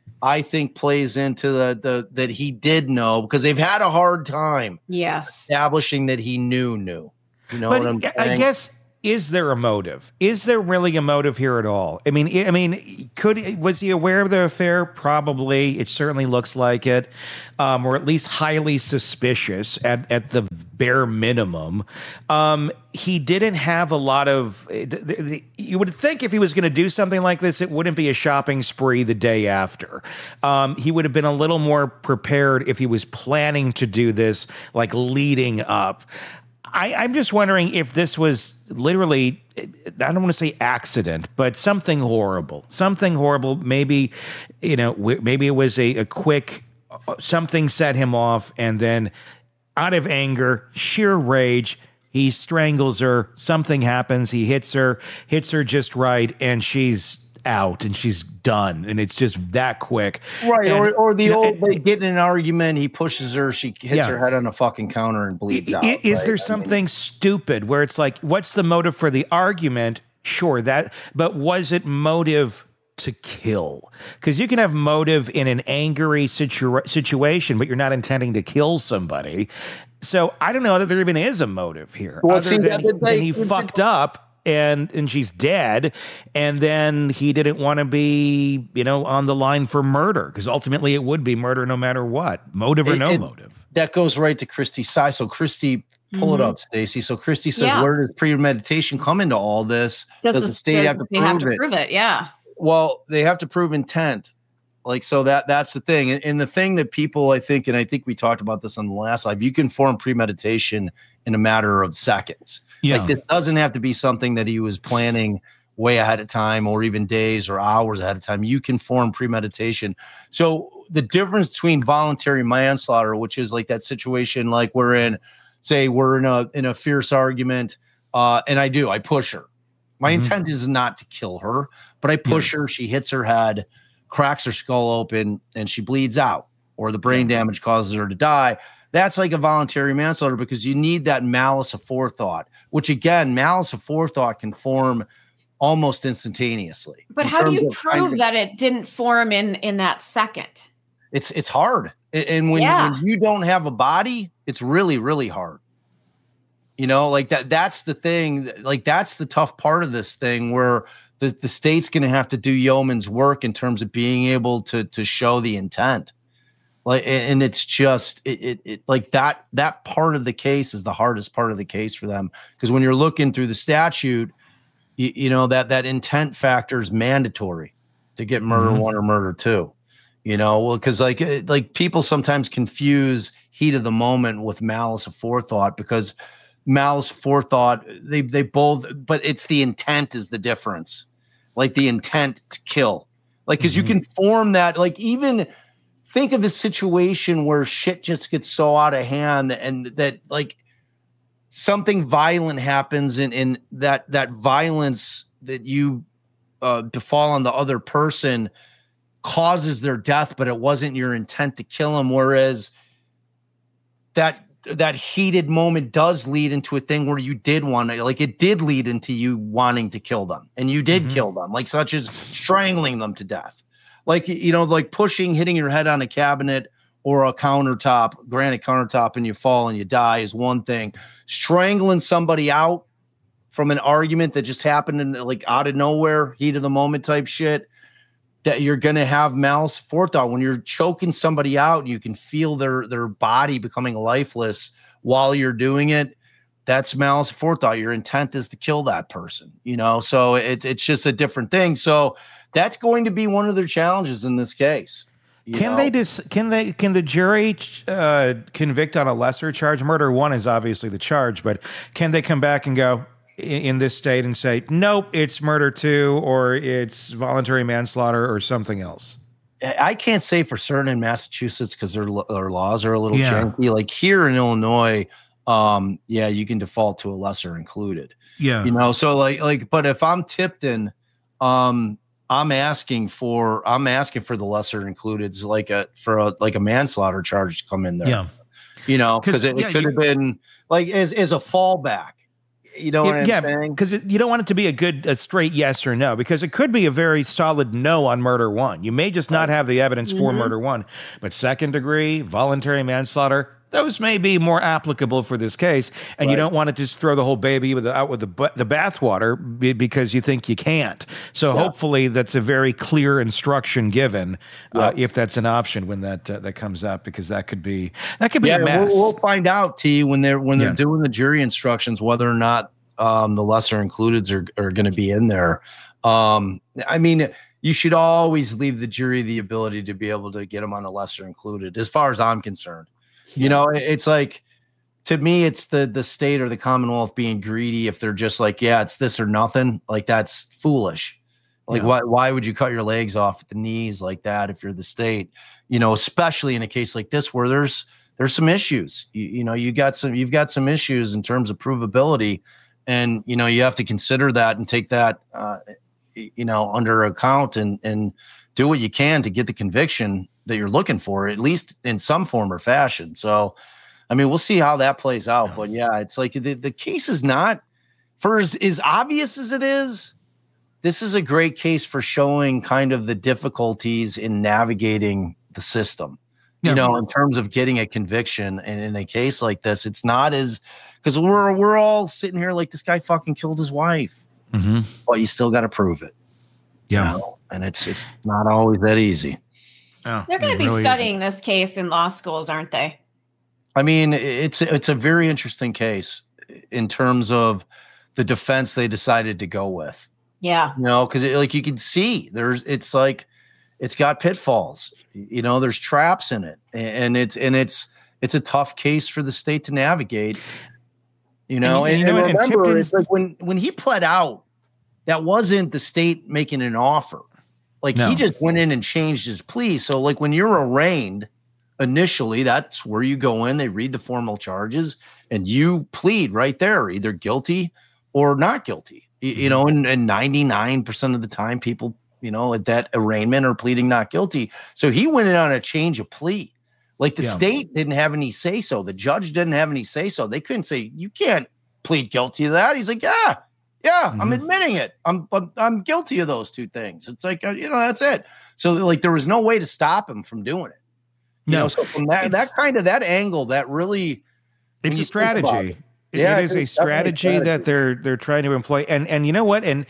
I think plays into the the that he did know because they've had a hard time Yes. establishing that he knew knew. You know But what I'm I saying? guess, is there a motive? Is there really a motive here at all? I mean, I mean, could was he aware of the affair? Probably. It certainly looks like it, um, or at least highly suspicious at at the bare minimum. Um, he didn't have a lot of. th- th- th- You would think if he was going to do something like this, it wouldn't be a shopping spree the day after. Um, he would have been a little more prepared if he was planning to do this, like leading up. I, I'm just wondering if this was literally, I don't want to say accident, but something horrible, something horrible. Maybe, you know, w- maybe it was a, a quick, uh, something set him off. And then out of anger, sheer rage, he strangles her. Something happens. He hits her, hits her just right. And she's out and she's done. And it's just that quick. Right, And, or, or the you know, old and- they get in an argument, he pushes her, she hits Yeah. her head on a fucking counter and bleeds I- out. I- Is right? there I something mean, stupid where it's like, what's the motive for the argument? Sure, that, but was it motive to kill? Because you can have motive in an angry situa- situation, but you're not intending to kill somebody. So I don't know that there even is a motive here, Well, other see, than, that- he- that than they- he that- fucked up. And and she's dead, and then he didn't want to be, you know, on the line for murder, because ultimately it would be murder no matter what, motive or It- no it- motive. that goes right to Christy's side. So Christy, pull it Mhm. up, Stacey. So Christy says, Yeah. where does premeditation come into all this? Does, the state does have to they prove have to it? prove it? Yeah. Well, they have to prove intent. Like, so that that's the thing. And, and the thing that people, I think, and I think we talked about this on the last live, you can form premeditation in a matter of seconds. Yeah. Like, this doesn't have to be something that he was planning way ahead of time or even days or hours ahead of time. You can form premeditation. So the difference between voluntary manslaughter, which is like that situation like we're in, say we're in a in a fierce argument, uh, and I do, I push her. My mm-hmm. intent is not to kill her, but I push yeah. her. She hits her head, cracks her skull open, and she bleeds out, or the brain yeah. damage causes her to die. That's like a voluntary manslaughter because you need that malice aforethought, which again, malice aforethought can form almost instantaneously. But how do you prove kind of, that it didn't form in in that second? It's it's hard. And when, yeah. when you don't have a body, it's really, really hard. You know, like that, that's the thing. Like that's the tough part of this thing where the, the state's going to have to do yeoman's work in terms of being able to, to show the intent. Like, and it's just, it, it, it like that, that part of the case is the hardest part of the case for them. Because when you're looking through the statute, you, you know, that, that intent factor is mandatory to get murder mm-hmm. one or murder two. You know, well, because like like people sometimes confuse heat of the moment with malice aforethought because malice aforethought they they both, but it's the intent is the difference. Like the intent to kill, like because mm-hmm. you can form that. Like even think of a situation where shit just gets so out of hand and that like something violent happens and in that that violence that you uh, befall on the other person causes their death, but it wasn't your intent to kill them. Whereas that that heated moment does lead into a thing where you did want to, like it did lead into you wanting to kill them, and you did mm-hmm. kill them, like such as strangling them to death, like you know, like pushing, hitting your head on a cabinet or a countertop, granite countertop, and you fall and you die is one thing. Strangling somebody out from an argument that just happened in like out of nowhere, heat of the moment type shit. That you're going to have malice aforethought when you're choking somebody out, you can feel their, their body becoming lifeless while you're doing it. That's malice aforethought. Your intent is to kill that person, you know? So it, it's just a different thing. So that's going to be one of their challenges in this case. Can know? they dis- can they, can the jury uh, convict on a lesser charge? Murder one is obviously the charge, but can they come back and go, in this state and say, nope, it's murder two or it's voluntary manslaughter or something else? I can't say for certain in Massachusetts because their, their laws are a little yeah. janky. Like here in Illinois, um, yeah, you can default to a lesser included. Yeah. You know, so like, like, but if I'm Tipton, um, I'm asking for, I'm asking for the lesser included, like a, for a, like a manslaughter charge to come in there. Yeah. You know, because it, yeah, it could have been like as, as a fallback. You know what it, I'm yeah, saying? Because you don't want it to be a good, a straight yes or no, because it could be a very solid no on murder one. You may just not have the evidence mm-hmm. for murder one, but second degree, voluntary manslaughter, those may be more applicable for this case. And right. you don't want to just throw the whole baby with the, out with the the bathwater because you think you can't. So yeah. hopefully that's a very clear instruction given yeah. uh, if that's an option when that uh, that comes up, because that could be that could be yeah, a mess. We'll, we'll find out, T, when they're when they're yeah. doing the jury instructions whether or not um, the lesser includeds are are going to be in there. Um, I mean, you should always leave the jury the ability to be able to get them on a lesser included, as far as I'm concerned. You know, it's like, to me, it's the the state or the Commonwealth being greedy. If they're just like, yeah, it's this or nothing, like that's foolish. Like, yeah. why why would you cut your legs off at the knees like that if you're the state? You know, especially in a case like this where there's there's some issues. You, you know, you got some you've got some issues in terms of provability, and you know you have to consider that and take that uh, you know under account and and do what you can to get the conviction that you're looking for, at least in some form or fashion. So, I mean, we'll see how that plays out. But yeah, it's like the, the case is not, for as, as obvious as it is, this is a great case for showing kind of the difficulties in navigating the system. Yeah. You know, in terms of getting a conviction. And in a case like this, it's not as, because we're we're all sitting here like this guy fucking killed his wife. Mm-hmm. But you still got to prove it. Yeah. You know? And it's it's not always that easy. Oh, They're going to be really studying easy. This case in law schools, aren't they? I mean, it's it's a very interesting case in terms of the defense they decided to go with. Yeah. You know, because it, like you can see there's it's like it's got pitfalls. You know, there's traps in it, and it's and it's it's a tough case for the state to navigate. You know, and, and, and, and remember, and it's like when when he pled out, that wasn't the state making an offer. Like no. he just went in and changed his plea. So like when you're arraigned initially, that's where you go in, they read the formal charges and you plead right there, either guilty or not guilty. You, you know, and, and ninety-nine percent of the time, people, you know, at that arraignment are pleading not guilty. So he went in on a change of plea. Like the Yeah. state didn't have any say so. The judge didn't have any say so. They couldn't say, you can't plead guilty to that. He's like, yeah, yeah, I'm Mhm. admitting it. I'm, I'm I'm guilty of those two things. It's like, uh, you know, that's it. So like there was no way to stop him from doing it. You No, know, so from that, that it's- kind of that angle, that really, when It's you a think about strategy. it. It- Yeah, it is a it's definitely a strategy that strategy. they're they're trying to employ. And and you know what? And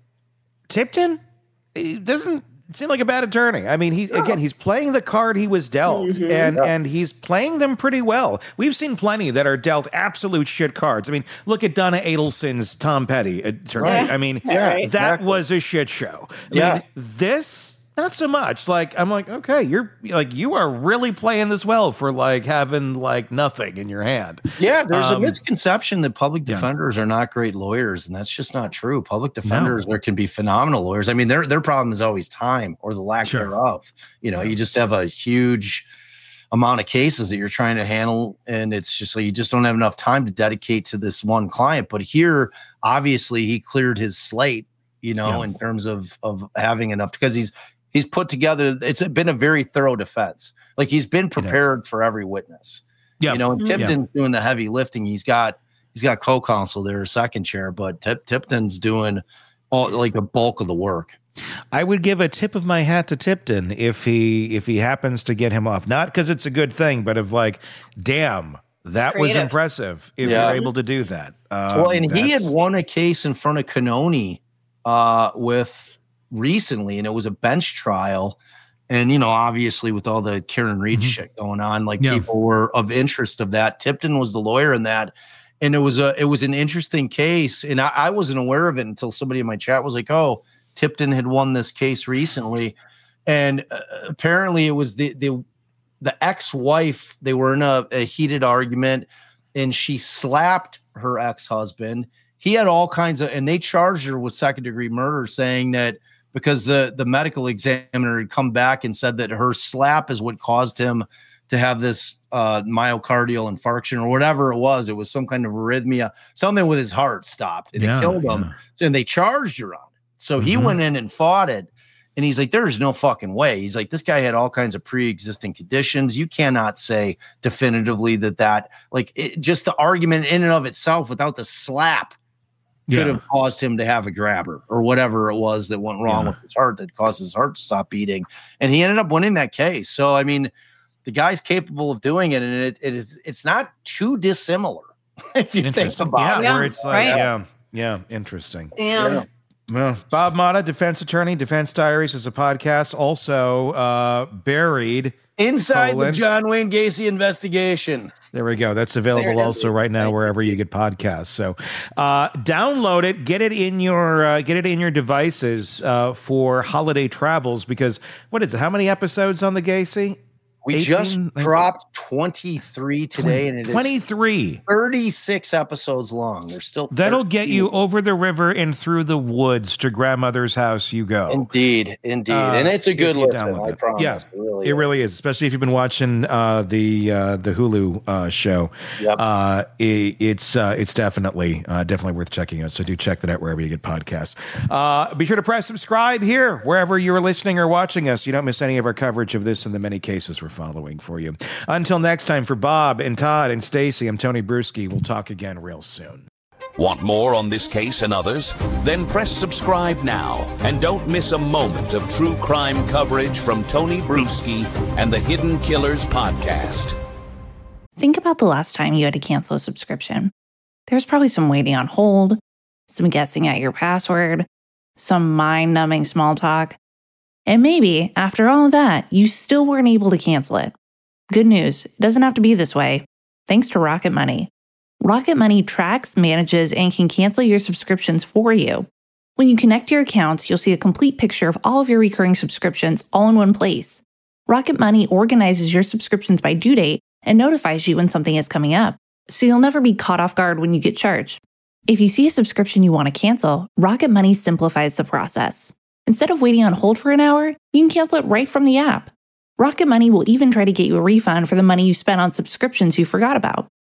Tipton, it doesn't seem like a bad attorney. I mean, he again, he's playing the card he was dealt, and and he's playing them pretty well. We've seen plenty that are dealt absolute shit cards. I mean, look at Donna Adelson's Tom Petty attorney. Right. I mean, Yeah, that exactly. was a shit show. I Yeah. mean, this. Not so much. Like I'm like, okay, you're like you are really playing this well for like having like nothing in your hand. Yeah, there's Um, a misconception that public yeah. defenders are not great lawyers, and that's just not true. Public defenders, there can be phenomenal lawyers. I mean, their their problem is always time or the lack Sure. thereof. You know, you just have a huge amount of cases that you're trying to handle, and it's just like you just don't have enough time to dedicate to this one client. But here, obviously, he cleared his slate. You know, Yeah. in terms of of having enough because he's he's put together. It's been a very thorough defense. Like he's been prepared for every witness. Yeah. You know, and Mhm. Tipton's doing the heavy lifting. He's got he's got co-counsel there, second chair, but Tip, Tipton's doing all like the bulk of the work. I would give a tip of my hat to Tipton if he if he happens to get him off. Not because it's a good thing, but of like, damn, that was creative. impressive if Yeah. you're able to do that. Um, well, and he had that's- won a case in front of Canoni uh, with recently, and it was a bench trial. And you know, obviously, with all the Karen Reed Mhm. shit going on, like Yeah. people were of interest of that. Tipton was the lawyer in that, and it was a it was an interesting case. And I, I wasn't aware of it until somebody in my chat was like, "Oh, Tipton had won this case recently," and uh, apparently, it was the the the ex-wife. They were in a, a heated argument, and she slapped her ex-husband. He had all kinds of, and they charged her with second-degree murder, saying that because the the medical examiner had come back and said that her slap is what caused him to have this uh, myocardial infarction or whatever it was. It was some kind of arrhythmia, something with his heart stopped, and Yeah, it killed him. yeah. And they charged her on it. So he Mhm. went in and fought it. And he's like, there's no fucking way. He's like, this guy had all kinds of pre-existing conditions. You cannot say definitively that that, like, it, just the argument in and of itself without the slap could Yeah. have caused him to have a grabber or whatever it was that went wrong Yeah. with his heart that caused his heart to stop beating. And he ended up winning that case. So, I mean, the guy's capable of doing it, and it, it is, it's not too dissimilar if you think Interesting. about yeah, it. Yeah, where it's like, right. yeah, yeah, interesting. Damn. Yeah. Well, Bob Motta, defense attorney, Defense Diaries is a podcast. Also uh, buried. Inside Colon. the John Wayne Gacy investigation. There we go. That's available There it is. also right now wherever you get podcasts. So uh, download it, get it in your uh, get it in your devices uh, for holiday travels. Because what is it? How many episodes on the Gacy? We eighteen, just nineteen? dropped twenty-three today, and it is twenty-three. thirty-six episodes long. There's still That'll get you thirteen. over the river and through the woods to grandmother's house. You go. Indeed, indeed, Uh, and it's a if good you listen. download I it. promise. Yeah, it really, It is. really is, especially if you've been watching uh, the uh, the Hulu uh, show. Yep. Uh, it, it's uh, it's definitely uh, definitely worth checking out. So do check that out wherever you get podcasts. Uh, be sure to press subscribe here wherever you're listening or watching us. You don't miss any of our coverage of this and the many cases we're following for you. Until next time, for Bob and Todd and Stacy, I'm Tony Bruschi. We'll talk again real soon. Want more on this case and others? Then press subscribe now and don't miss a moment of true crime coverage from Tony Bruschi and the Hidden Killers podcast. Think about the last time you had to cancel a subscription. There's probably some waiting on hold, some guessing at your password, some mind-numbing small talk. And maybe, after all of that, you still weren't able to cancel it. Good news, it doesn't have to be this way. Thanks to Rocket Money. Rocket Money tracks, manages, and can cancel your subscriptions for you. When you connect your accounts, you'll see a complete picture of all of your recurring subscriptions all in one place. Rocket Money organizes your subscriptions by due date and notifies you when something is coming up, so you'll never be caught off guard when you get charged. If you see a subscription you want to cancel, Rocket Money simplifies the process. Instead of waiting on hold for an hour, you can cancel it right from the app. Rocket Money will even try to get you a refund for the money you spent on subscriptions you forgot about.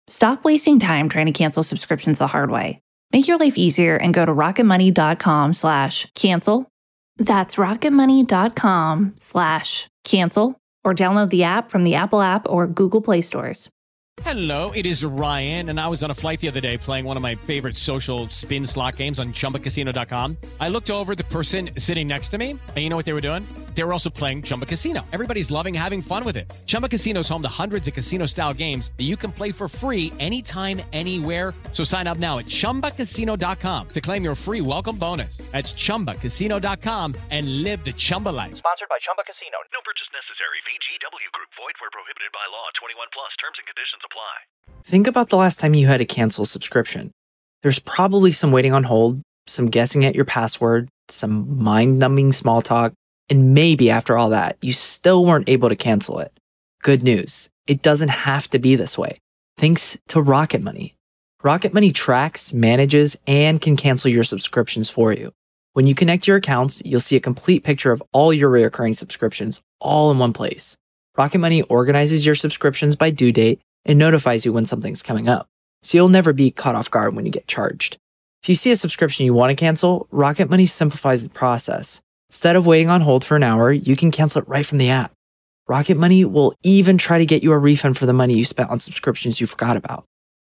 Stop wasting time trying to cancel subscriptions the hard way. Make your life easier and go to rocketmoney.com slash cancel. That's rocketmoney.com slash cancel or download the app from the Apple App or Google Play stores. Hello, it is Ryan, and I was on a flight the other day playing one of my favorite social spin slot games on chumba casino dot com. I looked over at the person sitting next to me, and you know what they were doing? They were also playing Chumba Casino. Everybody's loving having fun with it. Chumba Casino is home to hundreds of casino-style games that you can play for free anytime, anywhere. So sign up now at chumba casino dot com to claim your free welcome bonus. That's chumba casino dot com and live the Chumba life. Sponsored by Chumba Casino. No purchase necessary. V G W Group. Void where prohibited by law. twenty-one plus. Terms and conditions apply. Think about the last time you had to cancel a subscription. There's probably some waiting on hold, some guessing at your password, some mind-numbing small talk, and maybe after all that, you still weren't able to cancel it. Good news, it doesn't have to be this way. Thanks to Rocket Money. Rocket Money tracks, manages, and can cancel your subscriptions for you. When you connect your accounts, you'll see a complete picture of all your recurring subscriptions all in one place. Rocket Money organizes your subscriptions by due date and notifies you when something's coming up, so you'll never be caught off guard when you get charged. If you see a subscription you want to cancel, Rocket Money simplifies the process. Instead of waiting on hold for an hour, you can cancel it right from the app. Rocket Money will even try to get you a refund for the money you spent on subscriptions you forgot about.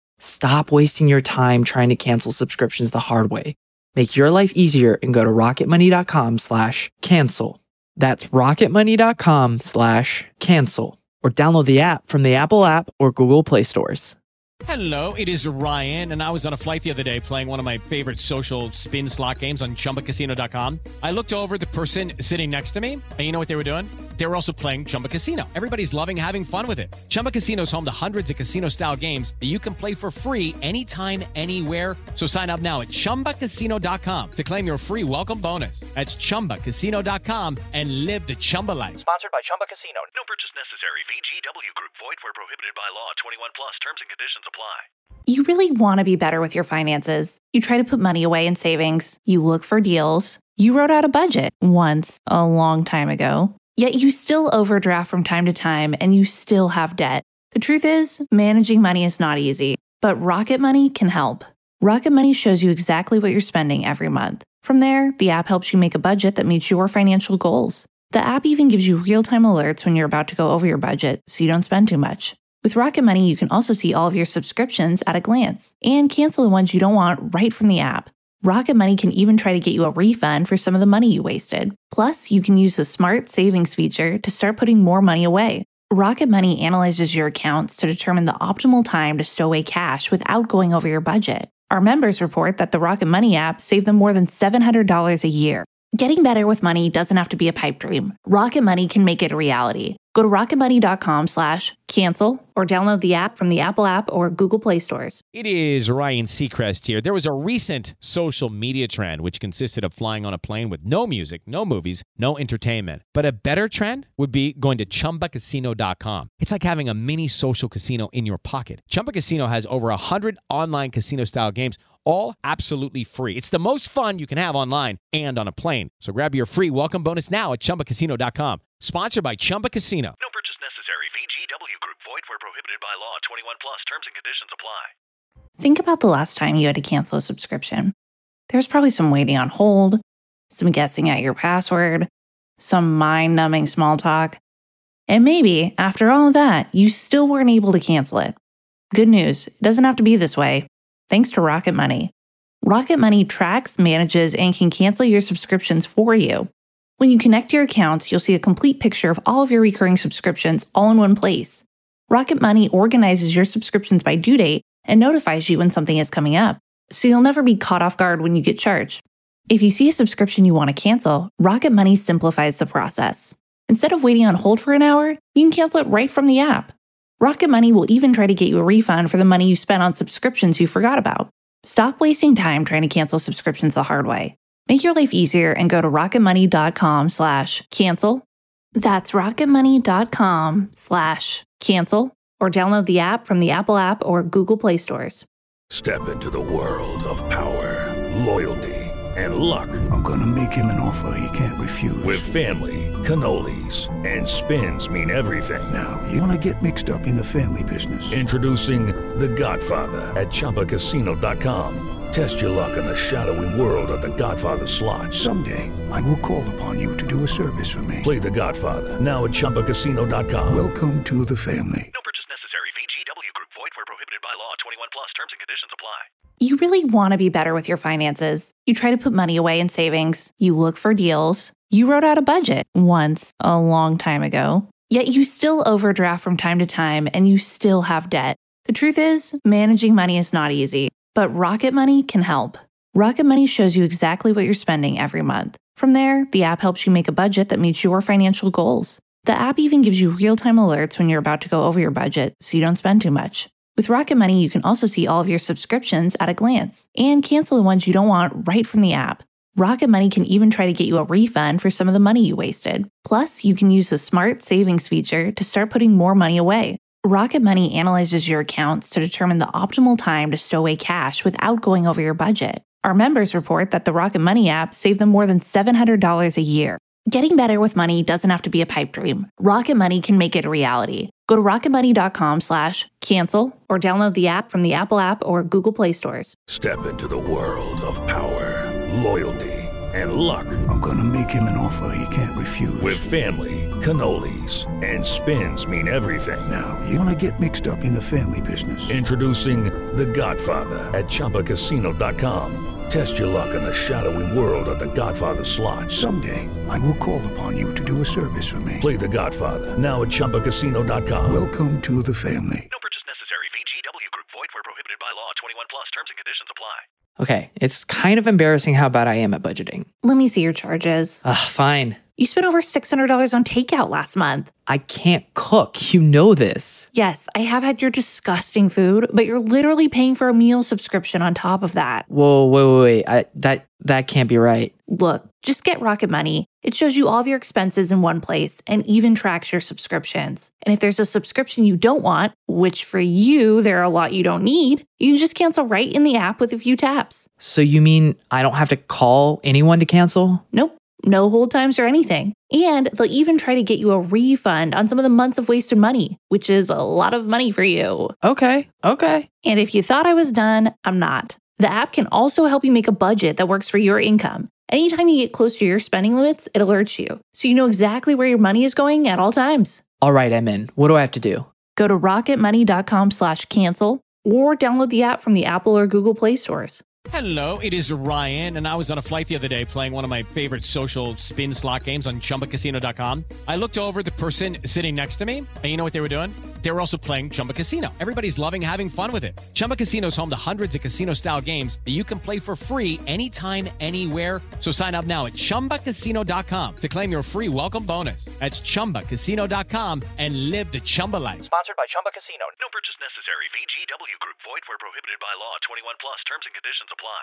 Stop wasting your time trying to cancel subscriptions the hard way. Make your life easier and go to rocketmoney.com slash cancel. That's rocketmoney.com slash cancel. Or download the app from the Apple App or Google Play stores. Hello, it is Ryan, and I was on a flight the other day playing one of my favorite social spin slot games on chumba casino dot com. I looked over at the person sitting next to me, and you know what they were doing? They were also playing Chumba Casino. Everybody's loving having fun with it. Chumba Casino is home to hundreds of casino-style games that you can play for free anytime, anywhere. So sign up now at chumba casino dot com to claim your free welcome bonus. That's chumba casino dot com and live the Chumba life. Sponsored by Chumba Casino. No purchase necessary. V G W Group. Void where prohibited by law. twenty-one plus. Terms and conditions apply. You really want to be better with your finances. You try to put money away in savings. You look for deals. You wrote out a budget once a long time ago. Yet you still overdraft from time to time and you still have debt. The truth is, managing money is not easy, but Rocket Money can help. Rocket Money shows you exactly what you're spending every month. From there, the app helps you make a budget that meets your financial goals. The app even gives you real-time alerts when you're about to go over your budget so you don't spend too much. With Rocket Money, you can also see all of your subscriptions at a glance and cancel the ones you don't want right from the app. Rocket Money can even try to get you a refund for some of the money you wasted. Plus, you can use the Smart Savings feature to start putting more money away. Rocket Money analyzes your accounts to determine the optimal time to stow away cash without going over your budget. Our members report that the Rocket Money app saved them more than seven hundred dollars a year. Getting better with money doesn't have to be a pipe dream. Rocket Money can make it a reality. Go to rocketmoney.com slash cancel or download the app from the Apple App or Google Play stores. It is Ryan Seacrest here. There was a recent social media trend which consisted of flying on a plane with no music, no movies, no entertainment. But a better trend would be going to chumba casino dot com. It's like having a mini social casino in your pocket. Chumba Casino has over one hundred online casino-style games, all absolutely free. It's the most fun you can have online and on a plane. So grab your free welcome bonus now at chumba casino dot com. Sponsored by Chumba Casino. No purchase necessary. V G W Group. Void where prohibited by law. twenty-one plus. Terms and conditions apply. Think about the last time you had to cancel a subscription. There's probably some waiting on hold, some guessing at your password, some mind-numbing small talk, and maybe, after all of that, you still weren't able to cancel it. Good news, it doesn't have to be this way. Thanks to Rocket Money. Rocket Money tracks, manages, and can cancel your subscriptions for you. When you connect your accounts, you'll see a complete picture of all of your recurring subscriptions all in one place. Rocket Money organizes your subscriptions by due date and notifies you when something is coming up, so you'll never be caught off guard when you get charged. If you see a subscription you want to cancel, Rocket Money simplifies the process. Instead of waiting on hold for an hour, you can cancel it right from the app. Rocket Money will even try to get you a refund for the money you spent on subscriptions you forgot about. Stop wasting time trying to cancel subscriptions the hard way. Make your life easier and go to rocketmoney.com slash cancel. That's rocketmoney.com slash cancel or download the app from the Apple App or Google Play stores. Step into the world of power, loyalty, and luck. I'm gonna make him an offer he can't refuse. With family, cannolis, and spins mean everything. Now, you wanna get mixed up in the family business. Introducing The Godfather at Chumba Casino dot com. Test your luck in the shadowy world of The Godfather slot. Someday, I will call upon you to do a service for me. Play The Godfather now at Chumba Casino dot com. Welcome to the family. No purchase necessary. V G W Group. Void where prohibited by law. twenty-one plus. Terms and conditions apply. You really want to be better with your finances. You try to put money away in savings. You look for deals. You wrote out a budget once a long time ago. Yet you still overdraft from time to time and you still have debt. The truth is, managing money is not easy. But Rocket Money can help. Rocket Money shows you exactly what you're spending every month. From there, the app helps you make a budget that meets your financial goals. The app even gives you real-time alerts when you're about to go over your budget so you don't spend too much. With Rocket Money, you can also see all of your subscriptions at a glance and cancel the ones you don't want right from the app. Rocket Money can even try to get you a refund for some of the money you wasted. Plus, you can use the Smart Savings feature to start putting more money away. Rocket Money analyzes your accounts to determine the optimal time to stow away cash without going over your budget. Our members report that the Rocket Money app saved them more than seven hundred dollars a year. Getting better with money doesn't have to be a pipe dream. Rocket Money can make it a reality. Go to rocket money dot com slash cancel or download the app from the Apple app or Google Play stores. Step into the world of power, loyalty, and luck. I'm gonna make him an offer he can't refuse. With family, cannolis, and spins mean everything. Now, you wanna get mixed up in the family business. Introducing The Godfather at Chumba Casino dot com. Test your luck in the shadowy world of The Godfather slot. Someday, I will call upon you to do a service for me. Play The Godfather now at Chumba Casino dot com. Welcome to the family. No purchase necessary. V G W Group. Void where prohibited by law. twenty-one plus. Terms and conditions apply. Okay, it's kind of embarrassing how bad I am at budgeting. Let me see your charges. Ugh, fine. You spent over six hundred dollars on takeout last month. I can't cook. You know this. Yes, I have had your disgusting food, but you're literally paying for a meal subscription on top of that. Whoa, wait, wait, wait. I, that, that can't be right. Look, just get Rocket Money. It shows you all of your expenses in one place and even tracks your subscriptions. And if there's a subscription you don't want, which for you, there are a lot you don't need, you can just cancel right in the app with a few taps. So you mean I don't have to call anyone to cancel? Nope. No hold times or anything. And they'll even try to get you a refund on some of the months of wasted money, which is a lot of money for you. Okay, okay. And if you thought I was done, I'm not. The app can also help you make a budget that works for your income. Anytime you get close to your spending limits, it alerts you, so you know exactly where your money is going at all times. All right, I'm in. What do I have to do? Go to rocket money dot com slash cancel or download the app from the Apple or Google Play stores. Hello, it is Ryan, and I was on a flight the other day playing one of my favorite social spin slot games on Chumba Casino dot com. I looked over at the person sitting next to me, and you know what they were doing? They were also playing Chumba Casino. Everybody's loving having fun with it. Chumba Casino is home to hundreds of casino-style games that you can play for free anytime, anywhere. So sign up now at Chumba Casino dot com to claim your free welcome bonus. That's Chumba Casino dot com and live the Chumba life. Sponsored by Chumba Casino. No purchase necessary. V G W Group. Void where prohibited by law. twenty-one plus. Terms and conditions apply.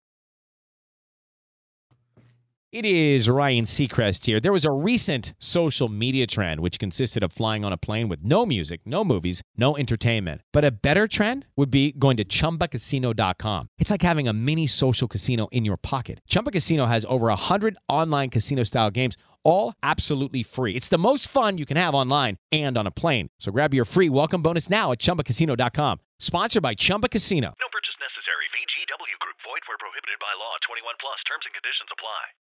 It is Ryan Seacrest here. There was a recent social media trend which consisted of flying on a plane with no music, no movies, no entertainment. But a better trend would be going to Chumba Casino dot com. It's like having a mini social casino in your pocket. Chumba Casino has over one hundred online casino-style games, all absolutely free. It's the most fun you can have online and on a plane. So grab your free welcome bonus now at Chumba Casino dot com. Sponsored by Chumba Casino. No purchase necessary. V G W Group. Void where prohibited by law. twenty-one plus. Terms and conditions apply.